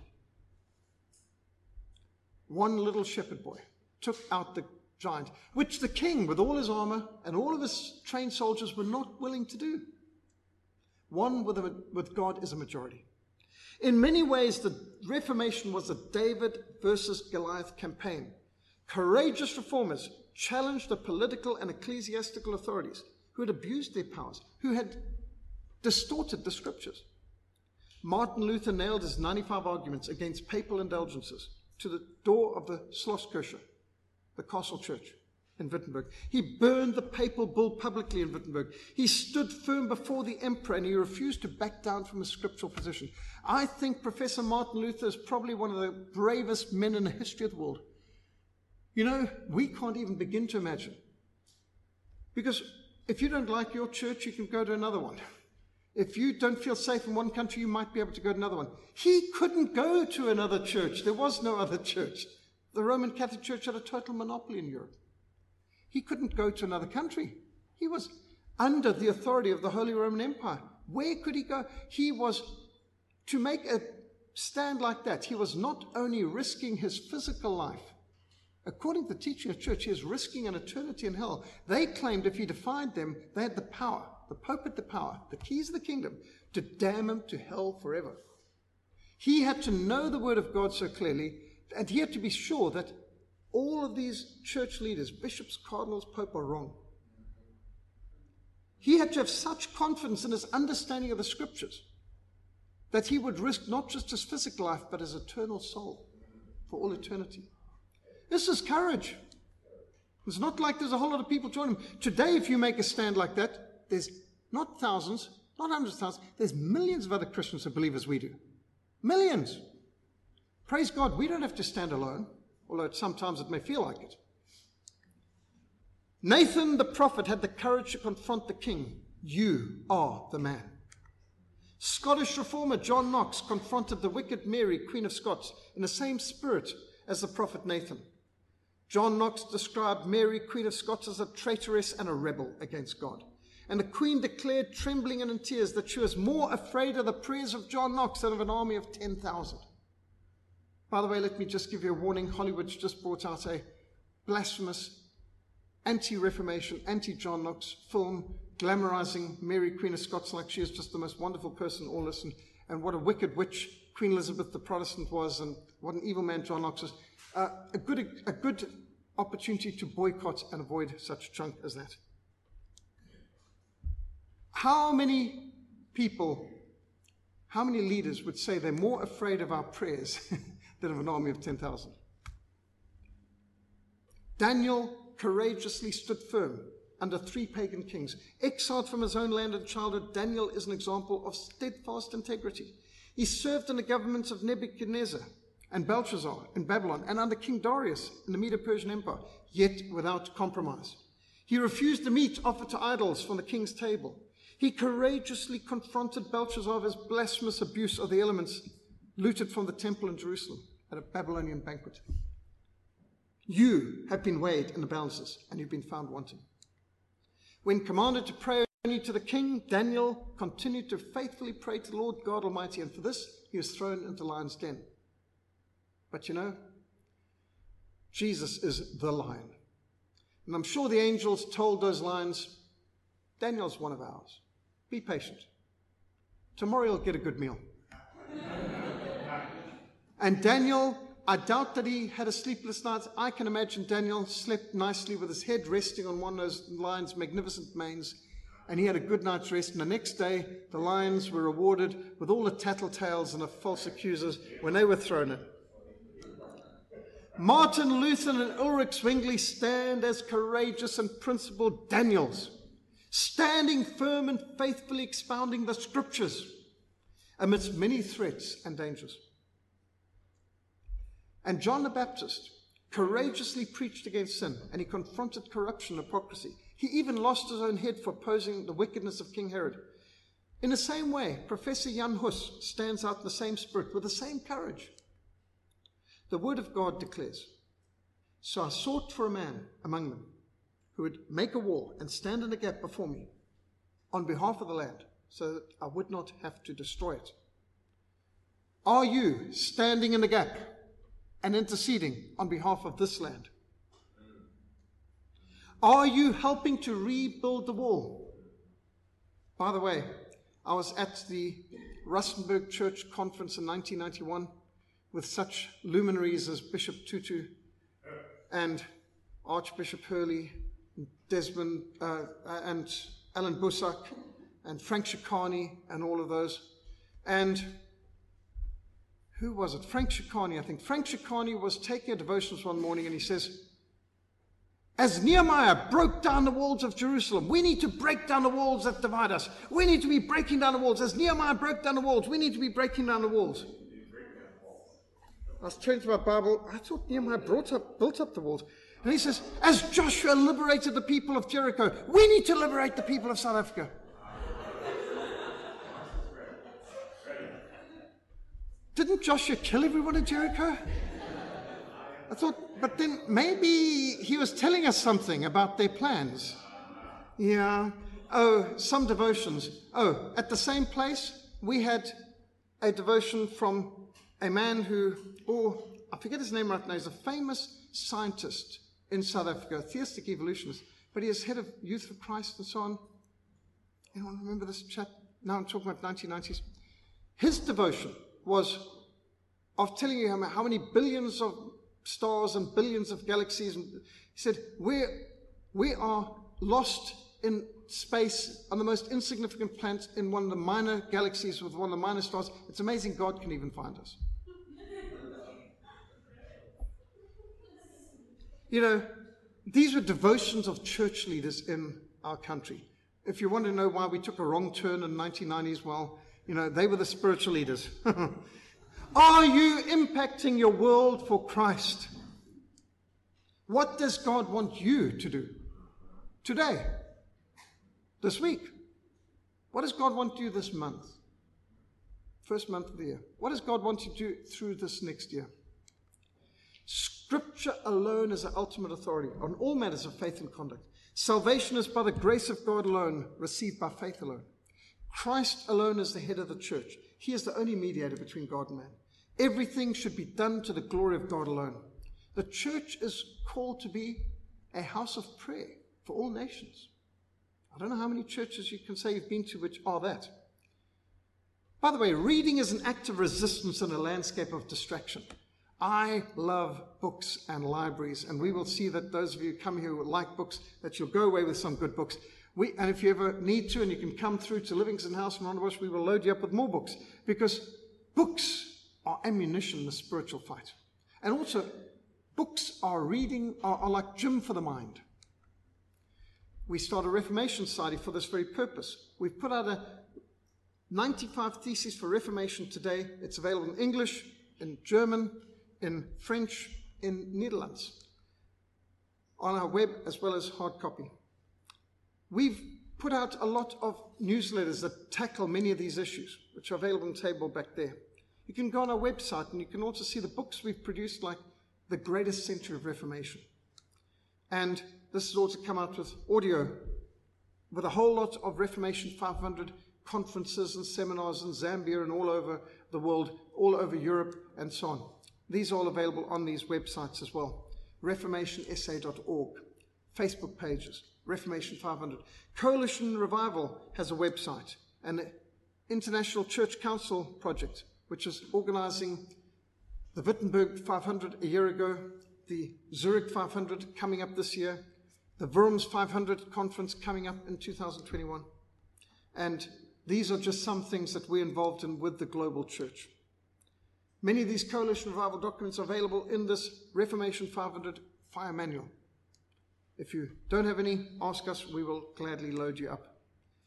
One little shepherd boy took out the giant, which the king, with all his armor and all of his trained soldiers, were not willing to do. One with, a, with God is a majority. In many ways, the Reformation was a David versus Goliath campaign. Courageous reformers challenged the political and ecclesiastical authorities who had abused their powers, who had distorted the scriptures. Martin Luther nailed his ninety-five arguments against papal indulgences to the door of the Schlosskirche, the castle church in Wittenberg. He burned the papal bull publicly in Wittenberg. He stood firm before the emperor, and he refused to back down from his scriptural position. I think Professor Martin Luther is probably one of the bravest men in the history of the world. You know, we can't even begin to imagine. Because if you don't like your church, you can go to another one. If you don't feel safe in one country, you might be able to go to another one. He couldn't go to another church. There was no other church. The Roman Catholic Church had a total monopoly in Europe. He couldn't go to another country. He was under the authority of the Holy Roman Empire. Where could he go? He was, to make a stand like that, he was not only risking his physical life. According to the teaching of the church, he was risking an eternity in hell. They claimed if he defied them, they had the power, the Pope had the power, the keys of the kingdom, to damn him to hell forever. He had to know the word of God so clearly, and he had to be sure that all of these church leaders, bishops, cardinals, pope, are wrong. He had to have such confidence in his understanding of the scriptures that he would risk not just his physical life, but his eternal soul for all eternity. This is courage. It's not like there's a whole lot of people joining him. Today, if you make a stand like that, there's not thousands, not hundreds of thousands, there's millions of other Christians who believe as we do. Millions. Praise God, we don't have to stand alone, although sometimes it may feel like it. Nathan the prophet had the courage to confront the king. You are the man. Scottish reformer John Knox confronted the wicked Mary, Queen of Scots, in the same spirit as the prophet Nathan. John Knox described Mary, Queen of Scots, as a traitoress and a rebel against God. And the Queen declared, trembling and in tears, that she was more afraid of the prayers of John Knox than of an army of ten thousand. By the way, let me just give you a warning. Hollywood's just brought out a blasphemous, anti-Reformation, anti-John Knox film glamorizing Mary, Queen of Scots, like she is just the most wonderful person in all this, and, and what a wicked witch Queen Elizabeth the Protestant was, and what an evil man John Knox was. uh, a good a good opportunity to boycott and avoid such junk as that. How many people, how many leaders would say they're more afraid of our prayers than of an army of ten thousand? Daniel courageously stood firm under three pagan kings. Exiled from his own land and childhood, Daniel is an example of steadfast integrity. He served in the governments of Nebuchadnezzar and Belshazzar in Babylon, and under King Darius in the Medo-Persian Empire, yet without compromise. He refused the meat offered to idols from the king's table. He courageously confronted Belshazzar with his blasphemous abuse of the elements looted from the temple in Jerusalem at a Babylonian banquet. You have been weighed in the balances, and you've been found wanting. When commanded to pray only to the king, Daniel continued to faithfully pray to the Lord God Almighty, and for this he was thrown into the lion's den. But you know, Jesus is the lion. And I'm sure the angels told those lions, Daniel's one of ours. Be patient. Tomorrow you'll get a good meal. And Daniel, I doubt that he had a sleepless night. I can imagine Daniel slept nicely with his head resting on one of those lions' magnificent manes, and he had a good night's rest. And the next day, the lions were rewarded with all the tattletales and the false accusers when they were thrown in. Martin Luther and Ulrich Zwingli stand as courageous and principled Daniels, standing firm and faithfully expounding the scriptures amidst many threats and dangers. And John the Baptist courageously preached against sin, and he confronted corruption and hypocrisy. He even lost his own head for opposing the wickedness of King Herod. In the same way, Professor Jan Hus stands out in the same spirit with the same courage. The word of God declares, so I sought for a man among them who would make a wall and stand in the gap before me on behalf of the land, so that I would not have to destroy it. Are you standing in the gap and interceding on behalf of this land? Are you helping to rebuild the wall? By the way, I was at the Rustenburg Church Conference in nineteen ninety-one with such luminaries as Bishop Tutu and Archbishop Hurley, Desmond uh, and Alan Busak and Frank Shikani and all of those. And who was it? Frank Shikani, I think. Frank Shikani was taking a devotions one morning, and he says, as Nehemiah broke down the walls of Jerusalem, we need to break down the walls that divide us. We need to be breaking down the walls. As Nehemiah broke down the walls, we need to be breaking down the walls. I was turning to my Bible. I thought Nehemiah brought up, built up the walls. And he says, as Joshua liberated the people of Jericho, we need to liberate the people of South Africa. Didn't Joshua kill everyone in Jericho? I thought, but then maybe he was telling us something about their plans. Yeah. Oh, some devotions. Oh, at the same place, we had a devotion from a man who, oh, I forget his name right now. He's a famous scientist in South Africa, a theistic evolutionist, but he is head of Youth for Christ and so on. Anyone remember this chap? Now I'm talking about nineteen nineties. His devotion was of telling you how many billions of stars and billions of galaxies. And he said, we're, we are lost in space on the most insignificant planet in one of the minor galaxies with one of the minor stars. It's amazing God can even find us. You know, these were devotions of church leaders in our country. If you want to know why we took a wrong turn in the nineteen nineties, well, you know, they were the spiritual leaders. Are you impacting your world for Christ? What does God want you to do today, this week? What does God want you this month? First month of the year. What does God want you to do through this next year? Scripture alone is the ultimate authority on all matters of faith and conduct. Salvation is by the grace of God alone, received by faith alone. Christ alone is the head of the church. He is the only mediator between God and man. Everything should be done to the glory of God alone. The church is called to be a house of prayer for all nations. I don't know how many churches you can say you've been to which are that. By the way, reading is an act of resistance in a landscape of distraction. I love books and libraries, and we will see that those of you who come here who like books, that you'll go away with some good books. We, and if you ever need to, and you can come through to Livingston House in Rondebosch, we will load you up with more books, because books are ammunition in the spiritual fight. And also, books are reading, are, are like gym for the mind. We start a Reformation Society for this very purpose. We've put out a ninety-five Theses for Reformation today. It's available in English, in German, in French, in Netherlands, on our web as well as hard copy. We've put out a lot of newsletters that tackle many of these issues, which are available on the table back there. You can go on our website and you can also see the books we've produced, like The Greatest Century of Reformation. And this has also come out with audio, with a whole lot of Reformation five hundred conferences and seminars in Zambia and all over the world, all over Europe and so on. These are all available on these websites as well. reformation s a dot org, Facebook pages, Reformation five hundred. Coalition Revival has a website, and the International Church Council Project, which is organizing the Wittenberg five hundred a year ago, the Zurich five hundred coming up this year, the Worms five hundred conference coming up in two thousand twenty-one. And these are just some things that we're involved in with the global church. Many of these Coalition Revival documents are available in this Reformation five hundred Fire Manual. If you don't have any, ask us, we will gladly load you up.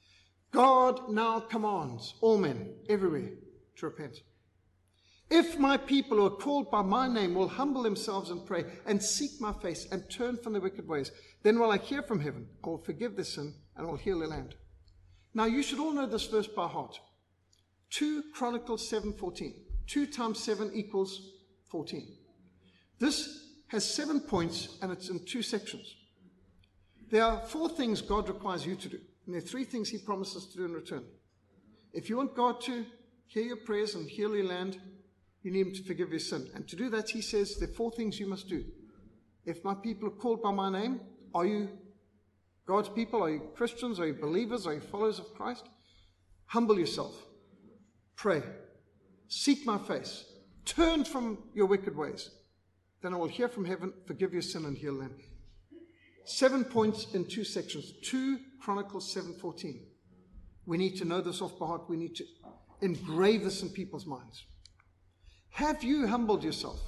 God now commands all men everywhere to repent. If my people who are called by my name will humble themselves and pray and seek my face and turn from their wicked ways, then will I hear from heaven, I will forgive their sin and I will heal their land. Now you should all know this verse by heart. two Chronicles seven fourteen. two times seven equals fourteen. This has seven points and it's in two sections. There are four things God requires you to do, and there are three things he promises to do in return. If you want God to hear your prayers and heal your land, you need him to forgive your sin. And to do that, he says, there are four things you must do. If my people are called by my name, are you God's people? Are you Christians? Are you believers? Are you followers of Christ? Humble yourself. Pray. Seek my face. Turn from your wicked ways. Then I will hear from heaven, forgive your sin and heal them. Seven points in two sections. two Chronicles seven fourteen. We need to know this off by heart. We need to engrave this in people's minds. Have you humbled yourself?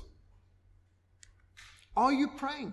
Are you praying?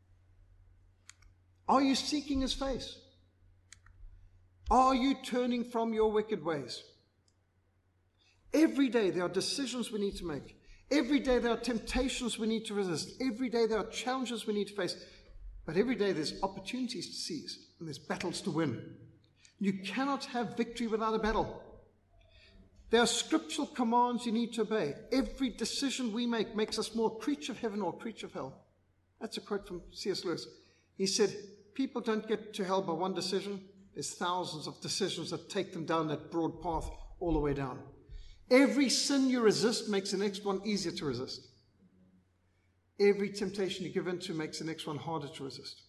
Are you seeking his face? Are you turning from your wicked ways? Every day there are decisions we need to make. Every day there are temptations we need to resist. Every day there are challenges we need to face. But every day there's opportunities to seize and there's battles to win. You cannot have victory without a battle. There are scriptural commands you need to obey. Every decision we make makes us more a creature of heaven or a creature of hell. That's a quote from C S Lewis. He said, people don't get to hell by one decision. There's thousands of decisions that take them down that broad path all the way down. Every sin you resist makes the next one easier to resist. Every temptation you give in to makes the next one harder to resist.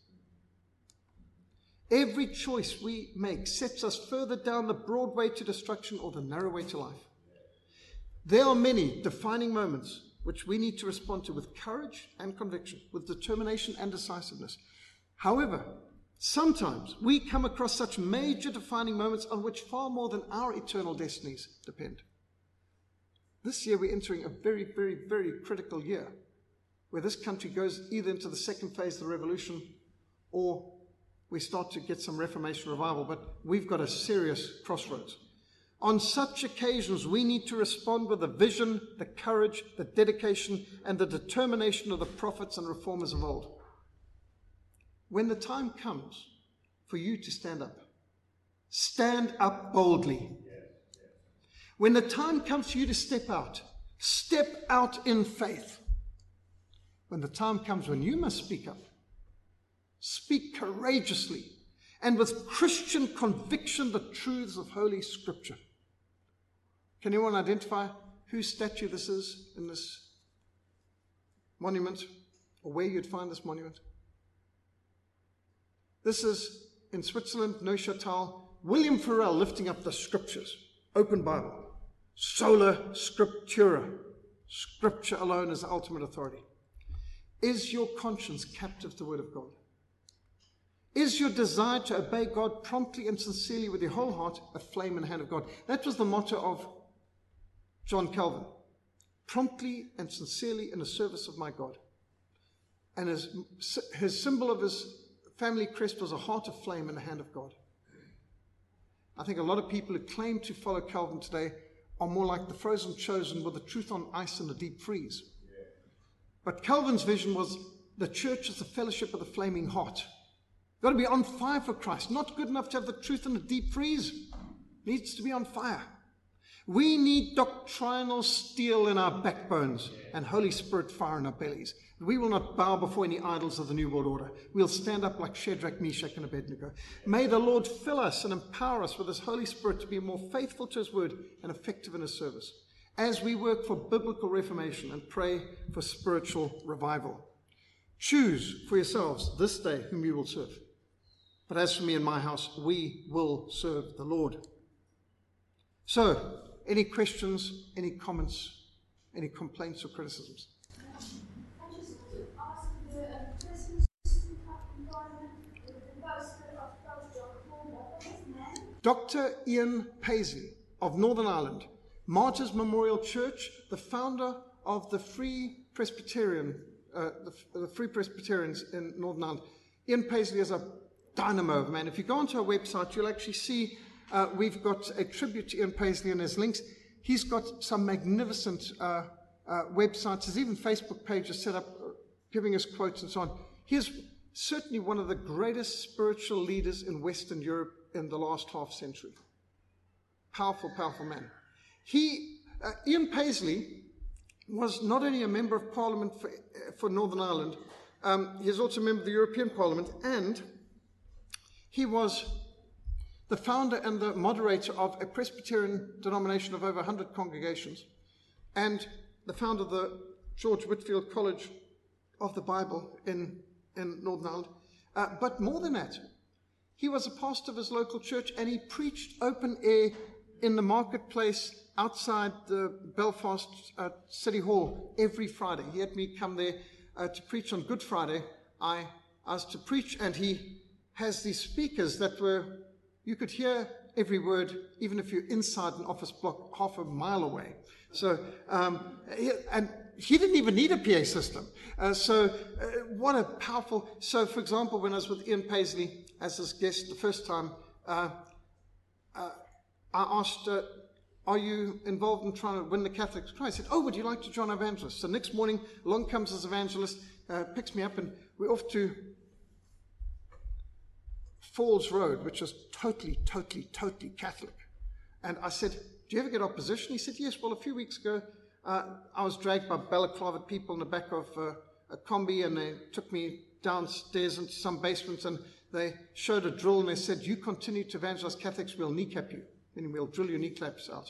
Every choice we make sets us further down the broad way to destruction or the narrow way to life. There are many defining moments which we need to respond to with courage and conviction, with determination and decisiveness. However, sometimes we come across such major defining moments on which far more than our eternal destinies depend. This year we're entering a very, very, very critical year where this country goes either into the second phase of the revolution or we start to get some Reformation revival, but we've got a serious crossroads. On such occasions, we need to respond with the vision, the courage, the dedication, and the determination of the prophets and reformers of old. When the time comes for you to stand up, stand up boldly. When the time comes for you to step out, step out in faith. When the time comes when you must speak up, speak courageously and with Christian conviction the truths of Holy Scripture. Can anyone identify whose statue this is in this monument, or where you'd find this monument? This is in Switzerland, Neuchâtel, William Farel lifting up the Scriptures, open Bible, sola scriptura, Scripture alone is the ultimate authority. Is your conscience captive to the Word of God? Is your desire to obey God promptly and sincerely with your whole heart a flame in the hand of God? That was the motto of John Calvin. Promptly and sincerely in the service of my God. And his, his symbol of his family crest was a heart of flame in the hand of God. I think a lot of people who claim to follow Calvin today are more like the frozen chosen with the truth on ice in the deep freeze. But Calvin's vision was the church as the fellowship of the flaming heart. You've got to be on fire for Christ. Not good enough to have the truth in the deep freeze. It needs to be on fire. We need doctrinal steel in our backbones and Holy Spirit fire in our bellies. We will not bow before any idols of the New World Order. We'll stand up like Shadrach, Meshach, and Abednego. May the Lord fill us and empower us with His Holy Spirit to be more faithful to His word and effective in His service as we work for biblical reformation and pray for spiritual revival. Choose for yourselves this day whom you will serve. But as for me and my house, we will serve the Lord. So, any questions, any comments, any complaints or criticisms? I just want to ask the uh, Christmas environment with the poster of Post-John Paul, what was his name? Doctor Ian Paisley of Northern Ireland, Martyrs Memorial Church, the founder of the Free Presbyterian, uh, the, the Free Presbyterians in Northern Ireland. Ian Paisley is a dynamo of man. If you go onto our website, you'll actually see uh, we've got a tribute to Ian Paisley and his links. He's got some magnificent uh, uh, websites. There's even Facebook pages set up uh, giving us quotes and so on. He is certainly one of the greatest spiritual leaders in Western Europe in the last half century. Powerful, powerful man. He, uh, Ian Paisley was not only a member of Parliament for, uh, for Northern Ireland, um, he is also a member of the European Parliament, and he was the founder and the moderator of a Presbyterian denomination of over one hundred congregations, and the founder of the George Whitfield College of the Bible in, in Northern Ireland. Uh, but more than that, he was a pastor of his local church, and he preached open air in the marketplace outside the Belfast uh, City Hall every Friday. He had me come there uh, to preach on Good Friday. I, I was to preach, and he has these speakers that were, you could hear every word, even if you're inside an office block half a mile away. So, um, he, and he didn't even need a P A system. Uh, so, uh, what a powerful, so for example, when I was with Ian Paisley as his guest the first time, uh, uh, I asked, uh, are you involved in trying to win the Catholics to Christ? He said, oh, would you like to join evangelist? So next morning, along comes his evangelist, uh, picks me up, and we're off to Falls Road, which is totally, totally, totally Catholic. And I said, do you ever get opposition? He said, yes. Well, a few weeks ago, uh, I was dragged by balaclava people in the back of uh, a combi, and they took me downstairs into some basements, and they showed a drill, and they said, you continue to evangelize Catholics, we'll kneecap you. Then we'll drill your kneecaps out.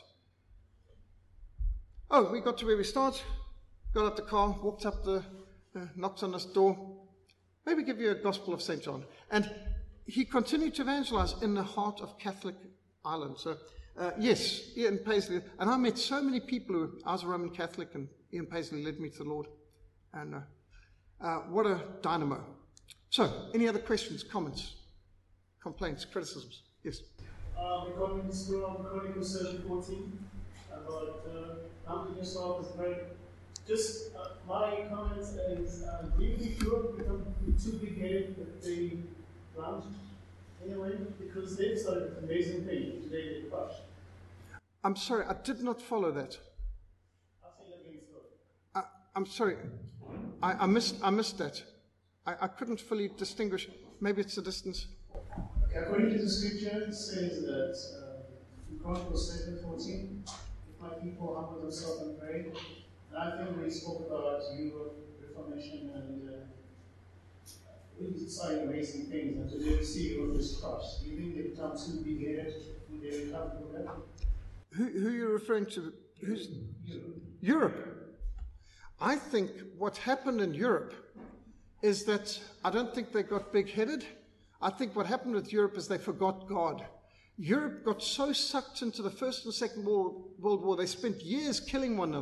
Oh, we got to where we start, got out the car, walked up the, uh, knocked on this door. Maybe give you a Gospel of Saint John. And he continued to evangelize in the heart of Catholic Ireland. So, uh, yes, Ian Paisley. And I met so many people who, I was a Roman Catholic, and Ian Paisley led me to the Lord. And uh, uh, what a dynamo. So, any other questions, comments, complaints, criticisms? Yes. Um, according to school of Chronicles thirteen fourteen, about uh, humbling yourself as bread. Just uh, my comment is, uh, do you think Europe become too big-headed that they plunge anyway? Because they've started an amazing thing, today they crush. I'm sorry, I did not follow that. I'll say that again, sorry. I, I'm sorry, I, I missed I missed that. I, I couldn't fully distinguish. Maybe it's the distance. Okay, according to the scripture, it says that uh, in Chronicles thirteen fourteen, if my people humble themselves and pray, and I think we spoke about Europe, Reformation, and uh, really starting amazing things, and today we see Europe is crushed. Do you think they become too big-headed when they recover from that? Who, who are you referring to? Who's Europe. Europe? I think what happened in Europe is that I don't think they got big-headed. I think what happened with Europe is they forgot God. Europe got so sucked into the First and Second World War, they spent years killing one another,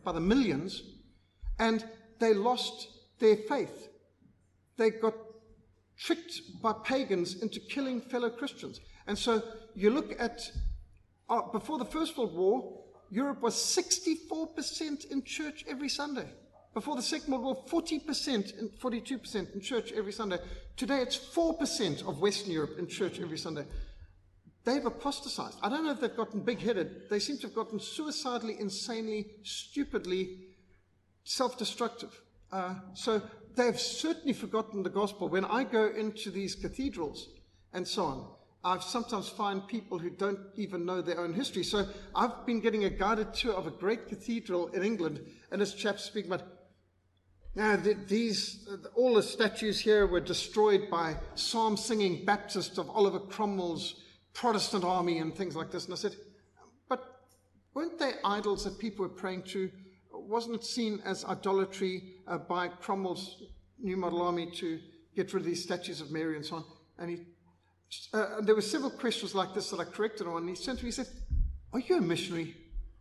by the millions, and they lost their faith. They got tricked by pagans into killing fellow Christians. And so you look at, uh, before the First World War, Europe was sixty-four percent in church every Sunday. Before the Second World War, forty percent and forty-two percent in church every Sunday. Today it's four percent of Western Europe in church every Sunday. They've apostatized. I don't know if they've gotten big-headed. They seem to have gotten suicidally, insanely, stupidly self-destructive. Uh, so they've certainly forgotten the gospel. When I go into these cathedrals and so on, I sometimes find people who don't even know their own history. So I've been getting a guided tour of a great cathedral in England, and this chap's speaking about, now the, these, uh, all the statues here were destroyed by psalm-singing Baptists of Oliver Cromwell's Protestant army and things like this. And I said, but weren't they idols that people were praying to? Wasn't it seen as idolatry uh, by Cromwell's New Model Army to get rid of these statues of Mary and so on? And he, uh, and there were several questions like this that I corrected on. And he sent to me, he said, are you a missionary?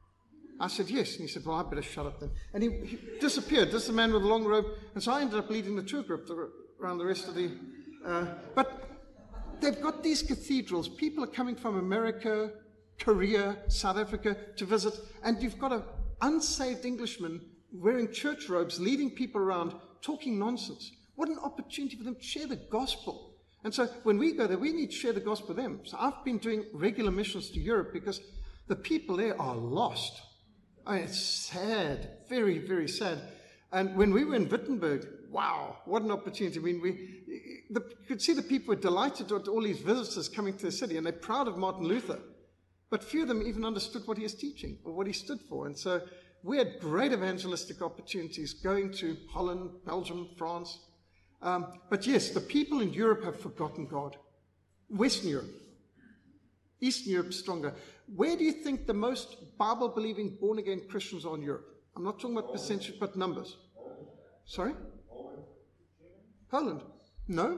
I said, yes. And he said, well, I better shut up then. And he, he disappeared. This is the man with a long robe. And so I ended up leading the tour group the, around the rest of the... Uh, but they've got these cathedrals. People are coming from America, Korea, South Africa to visit. And you've got an unsaved Englishman wearing church robes, leading people around, talking nonsense. What an opportunity for them to share the gospel. And so when we go there, we need to share the gospel with them. So I've been doing regular missions to Europe because the people there are lost. I mean, it's sad, very, very sad. And when we were in Wittenberg, wow, what an opportunity. I mean, we the, you could see the people were delighted at all these visitors coming to the city, and they're proud of Martin Luther. But few of them even understood what he was teaching or what he stood for. And so we had great evangelistic opportunities going to Holland, Belgium, France. Um, but yes, the people in Europe have forgotten God. Western Europe. Eastern Europe stronger. Where do you think the most Bible-believing, born-again Christians are in Europe? I'm not talking about percentage, but numbers. Sorry? Poland. No?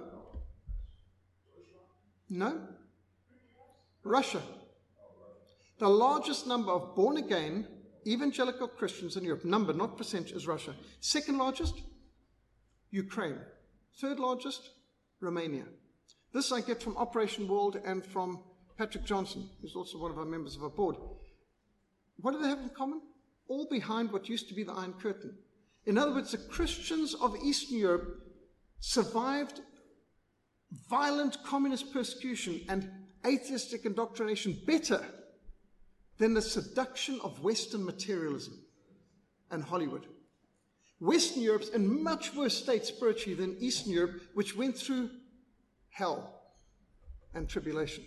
No? Russia. The largest number of born-again, evangelical Christians in Europe, number, not percentage, is Russia. Second largest? Ukraine. Third largest? Romania. This I get from Operation World and from Patrick Johnson, who's also one of our members of our board. What do they have in common? All behind what used to be the Iron Curtain. In other words, the Christians of Eastern Europe survived violent communist persecution and atheistic indoctrination better than the seduction of Western materialism and Hollywood. Western Europe's in much worse state spiritually than Eastern Europe, which went through hell and tribulation.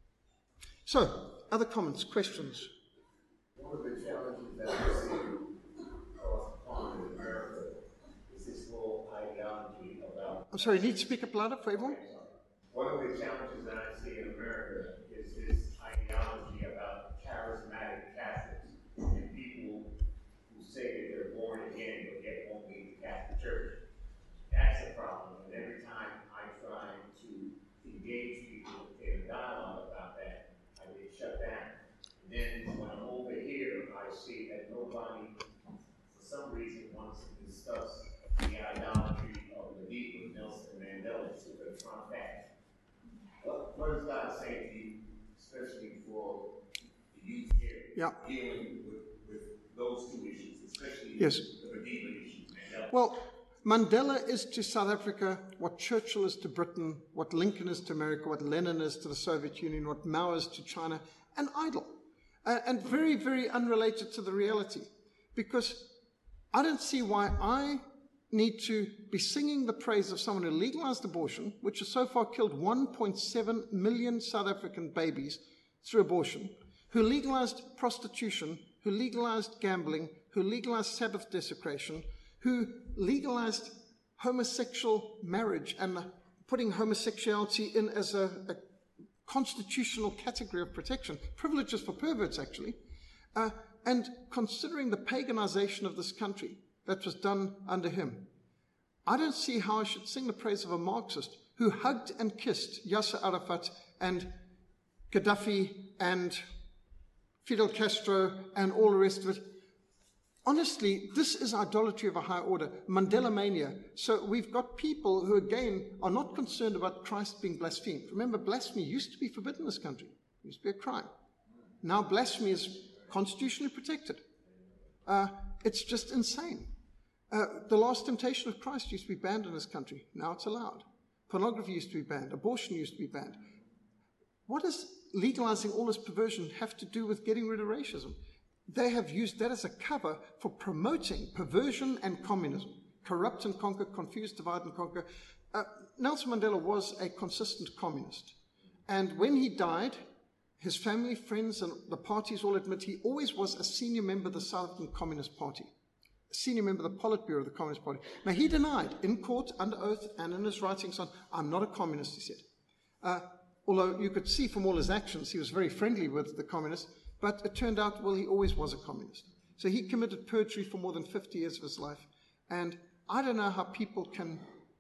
So, other comments, questions? One of the challenges that I see across the pond in America is this whole ideology about... I'm sorry, you need to speak up louder for everyone? One of the challenges that I see in America is this ideology about charismatic Catholics and people who say that they're born again but yet won't leave the Catholic Church. That's a problem. And every time I try to engage people in a dialogue about that, I get shut down. And then when I'm over here, I see that nobody, for some reason, wants to discuss the idolatry of Medieval Nelson Mandela to confront that. What, what is God saying to you, especially for the youth here, yeah. dealing with, with those two issues, especially yes. the medieval issue? Mandela? Well, Mandela is to South Africa what Churchill is to Britain, what Lincoln is to America, what Lenin is to the Soviet Union, what Mao is to China, an idol. Uh, and very, very unrelated to the reality. Because I don't see why I need to be singing the praise of someone who legalized abortion, which has so far killed one point seven million South African babies through abortion, who legalized prostitution, who legalized gambling, who legalized Sabbath desecration, who legalized homosexual marriage and putting homosexuality in as a, a constitutional category of protection, privileges for perverts actually, uh, and considering the paganization of this country that was done under him. I don't see how I should sing the praise of a Marxist who hugged and kissed Yasser Arafat and Gaddafi and Fidel Castro and all the rest of it. honestly, this is idolatry of a high order, Mandela mania. So we've got people who, again, are not concerned about Christ being blasphemed. Remember, blasphemy used to be forbidden in this country. It used to be a crime. Now blasphemy is constitutionally protected. Uh, it's just insane. Uh, the last temptation of Christ used to be banned in this country. Now it's allowed. Pornography used to be banned. Abortion used to be banned. What does legalizing all this perversion have to do with getting rid of racism? They have used that as a cover for promoting perversion and communism. Corrupt and conquer, confuse, divide and conquer. Uh, Nelson Mandela was a consistent communist. And when he died, his family, friends, and the parties all admit he always was a senior member of the South African Communist Party, a senior member of the Politburo of the Communist Party. Now, he denied in court, under oath, and in his writings on, I'm not a communist, he said. Uh, although you could see from all his actions, he was very friendly with the communists, but it turned out, well, he always was a communist. So he committed perjury for more than fifty years of his life. And I don't know how people can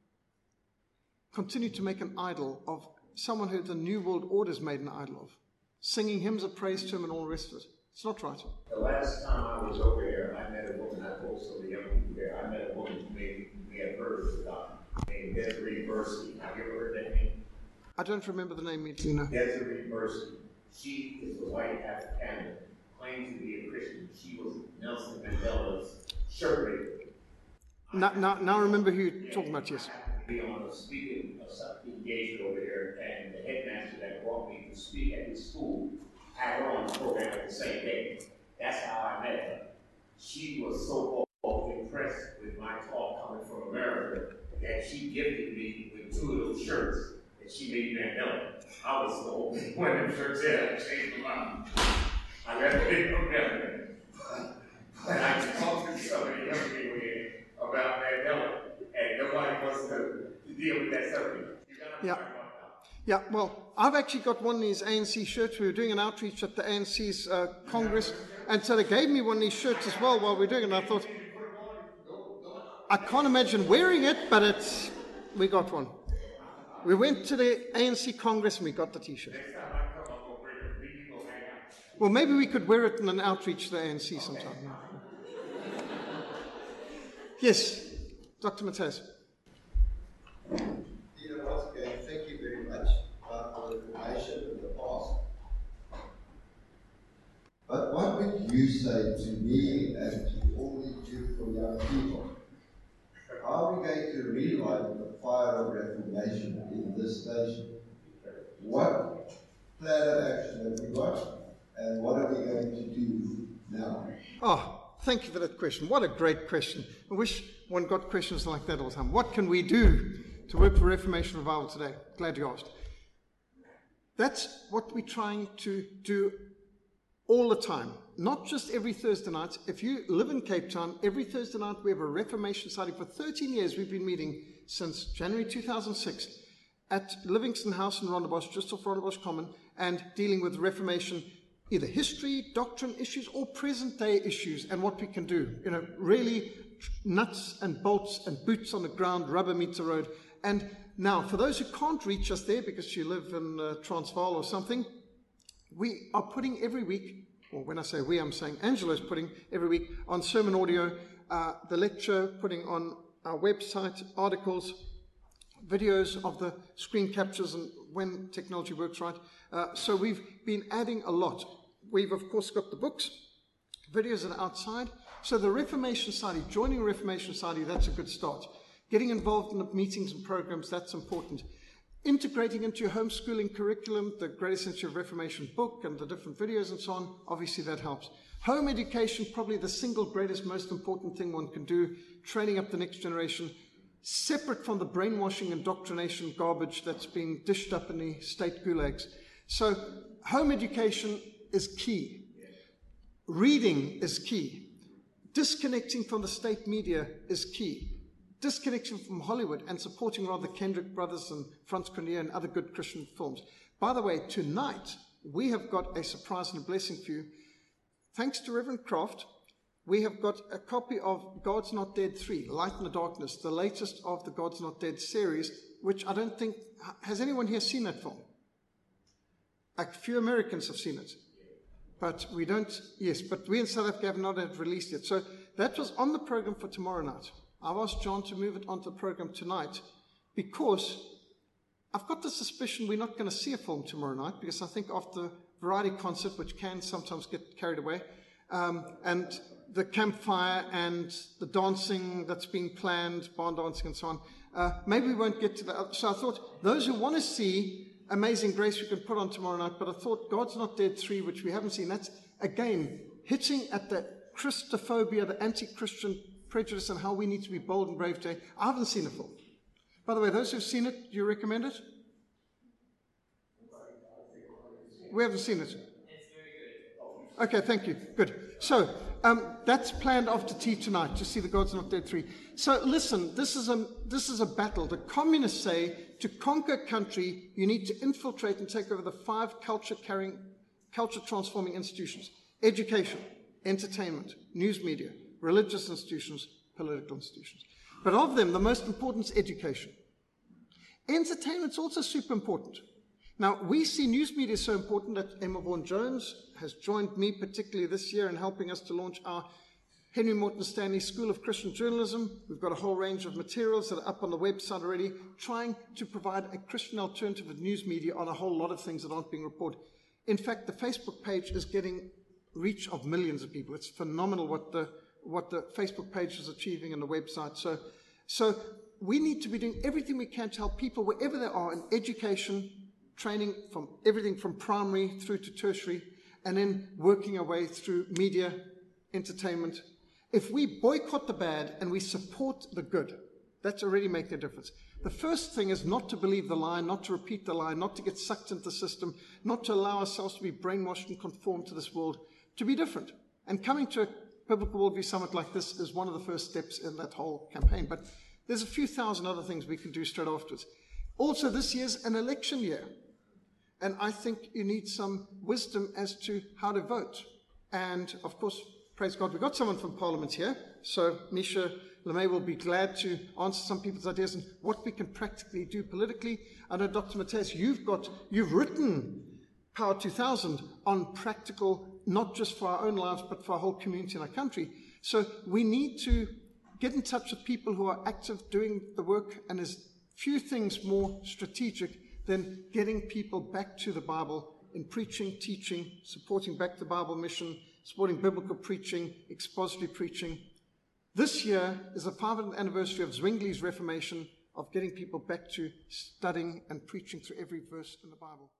continue to make an idol of someone who the New World Order's made an idol of, singing hymns of praise to him and all the rest of it. It's not right. The last time I was over there, I met a woman, I told some of the young people there, I met a woman who maybe we have heard of about, named Desiree Bursky. Have you ever heard that name? I don't remember the name immediately, no. Desiree Bursky. She is a white African, claimed to be a Christian. She was Nelson Mandela's shirt maker. Now, now, now I remember who you're talking about, yes. I happened to be on a speaking uh, engagement over there, and the headmaster that brought me to speak at his school had her on the program at the same day. That's how I met her. She was so impressed with my talk coming from America that she gifted me with two of those shirts that she made Mandela. I was so one of them shirts there, I changed my mind. I got to think of Mandela. But I talked to some of the young people here about Mandela, and nobody wants to, to deal with that subject. You gotta Yeah. talk about that. Yeah, well, I've actually got one of these A N C shirts. We were doing an outreach at the A N C's uh, Congress, and so they gave me one of these shirts as well while we were doing it, and I thought, I can't imagine wearing it, but it's, we got one. We went to the A N C Congress and we got the t-shirt. Next time I come, I'm gonna bring it. We can go hang out. Well, maybe we could wear it in an outreach to the A N C sometime. Yes, Doctor Matthias. Peter, once again, thank you very much about the information of the past. But what would you say to me and to all these beautiful young people? How are we going to relight the fire of Reformation in this nation? What plan of action have we got, and what are we going to do now? Oh, thank you for that question. What a great question. I wish one got questions like that all the time. What can we do to work for Reformation Revival today? Glad you asked. That's what we're trying to do all the time. Not just every Thursday night. If you live in Cape Town, every Thursday night we have a Reformation Society. For thirteen years we've been meeting since January two thousand six at Livingston House in Rondebosch, just off Rondebosch Common, and dealing with Reformation, either history, doctrine issues, or present day issues, and what we can do. You know, really nuts and bolts and boots on the ground, rubber meets the road. And now, for those who can't reach us there because you live in uh, Transvaal or something, we are putting every week, or when I say we, I'm saying Angela's putting every week on sermon audio, uh, the lecture, putting on our website, articles, videos of the screen captures and when technology works right. Uh, so we've been adding a lot. We've, of course, got the books, videos that are outside. So the Reformation Society, joining the Reformation Society, that's a good start. Getting involved in the meetings and programs, that's important. Integrating into your homeschooling curriculum, the Greatest Century of Reformation book and the different videos and so on, obviously that helps. Home education, probably the single greatest, most important thing one can do, training up the next generation, separate from the brainwashing and indoctrination garbage that's being dished up in the state gulags. So home education is key. Reading is key. Disconnecting from the state media is key. Disconnection from Hollywood and supporting rather Kendrick Brothers and Franz Cornier and other good Christian films. By the way, tonight we have got a surprise and a blessing for you. Thanks to Reverend Croft, we have got a copy of God's Not Dead three, Light in the Darkness, the latest of the God's Not Dead series, which I don't think, has anyone here seen that film? A few Americans have seen it. But we don't, yes, but we in South Africa have not had released it. So that was on the program for tomorrow night. I've asked John to move it onto the program tonight because I've got the suspicion we're not going to see a film tomorrow night, because I think after the variety concert, which can sometimes get carried away, um, and the campfire and the dancing that's being planned, barn dancing and so on, uh, maybe we won't get to that. So I thought those who want to see Amazing Grace we can put on tomorrow night, but I thought God's Not Dead three, which we haven't seen, that's, again, hitting at the Christophobia, the anti-Christian prejudice and how we need to be bold and brave today. I haven't seen the film. By the way, those who've seen it, do you recommend it? We haven't seen it. It's very good. Okay, thank you. Good. So, um, that's planned after tea tonight, to see the God's Not Dead three. So, listen, this is a this is a battle. The communists say to conquer a country, you need to infiltrate and take over the five culture-carrying, culture-transforming institutions: education, entertainment, news media, religious institutions, political institutions. But of them, the most important is education. Entertainment's also super important. Now, we see news media so important that Emma Vaughan-Jones has joined me particularly this year in helping us to launch our Henry Morton Stanley School of Christian Journalism. We've got a whole range of materials that are up on the website already, trying to provide a Christian alternative of news media on a whole lot of things that aren't being reported. In fact, the Facebook page is getting reach of millions of people. It's phenomenal what the what the Facebook page is achieving and the website. So, so we need to be doing everything we can to help people wherever they are in education, training, from everything from primary through to tertiary, and then working our way through media, entertainment. If we boycott the bad and we support the good, that's already making a difference. The first thing is not to believe the lie, not to repeat the lie, not to get sucked into the system, not to allow ourselves to be brainwashed and conform to this world, to be different. And coming to a Biblical Worldview Summit like this is one of the first steps in that whole campaign. But there's a few thousand other things we can do straight afterwards. Also, this year's an election year. And I think you need some wisdom as to how to vote. And, of course, praise God, we've got someone from Parliament here. So Misha LeMay will be glad to answer some people's ideas and what we can practically do politically. I know, Doctor Mateus, you've got, you've written Power two thousand on practical, not just for our own lives, but for our whole community and our country. So we need to get in touch with people who are active doing the work, and there's few things more strategic than getting people back to the Bible in preaching, teaching, supporting back the Bible mission, supporting biblical preaching, expository preaching. This year is the five hundredth anniversary of Zwingli's Reformation, of getting people back to studying and preaching through every verse in the Bible.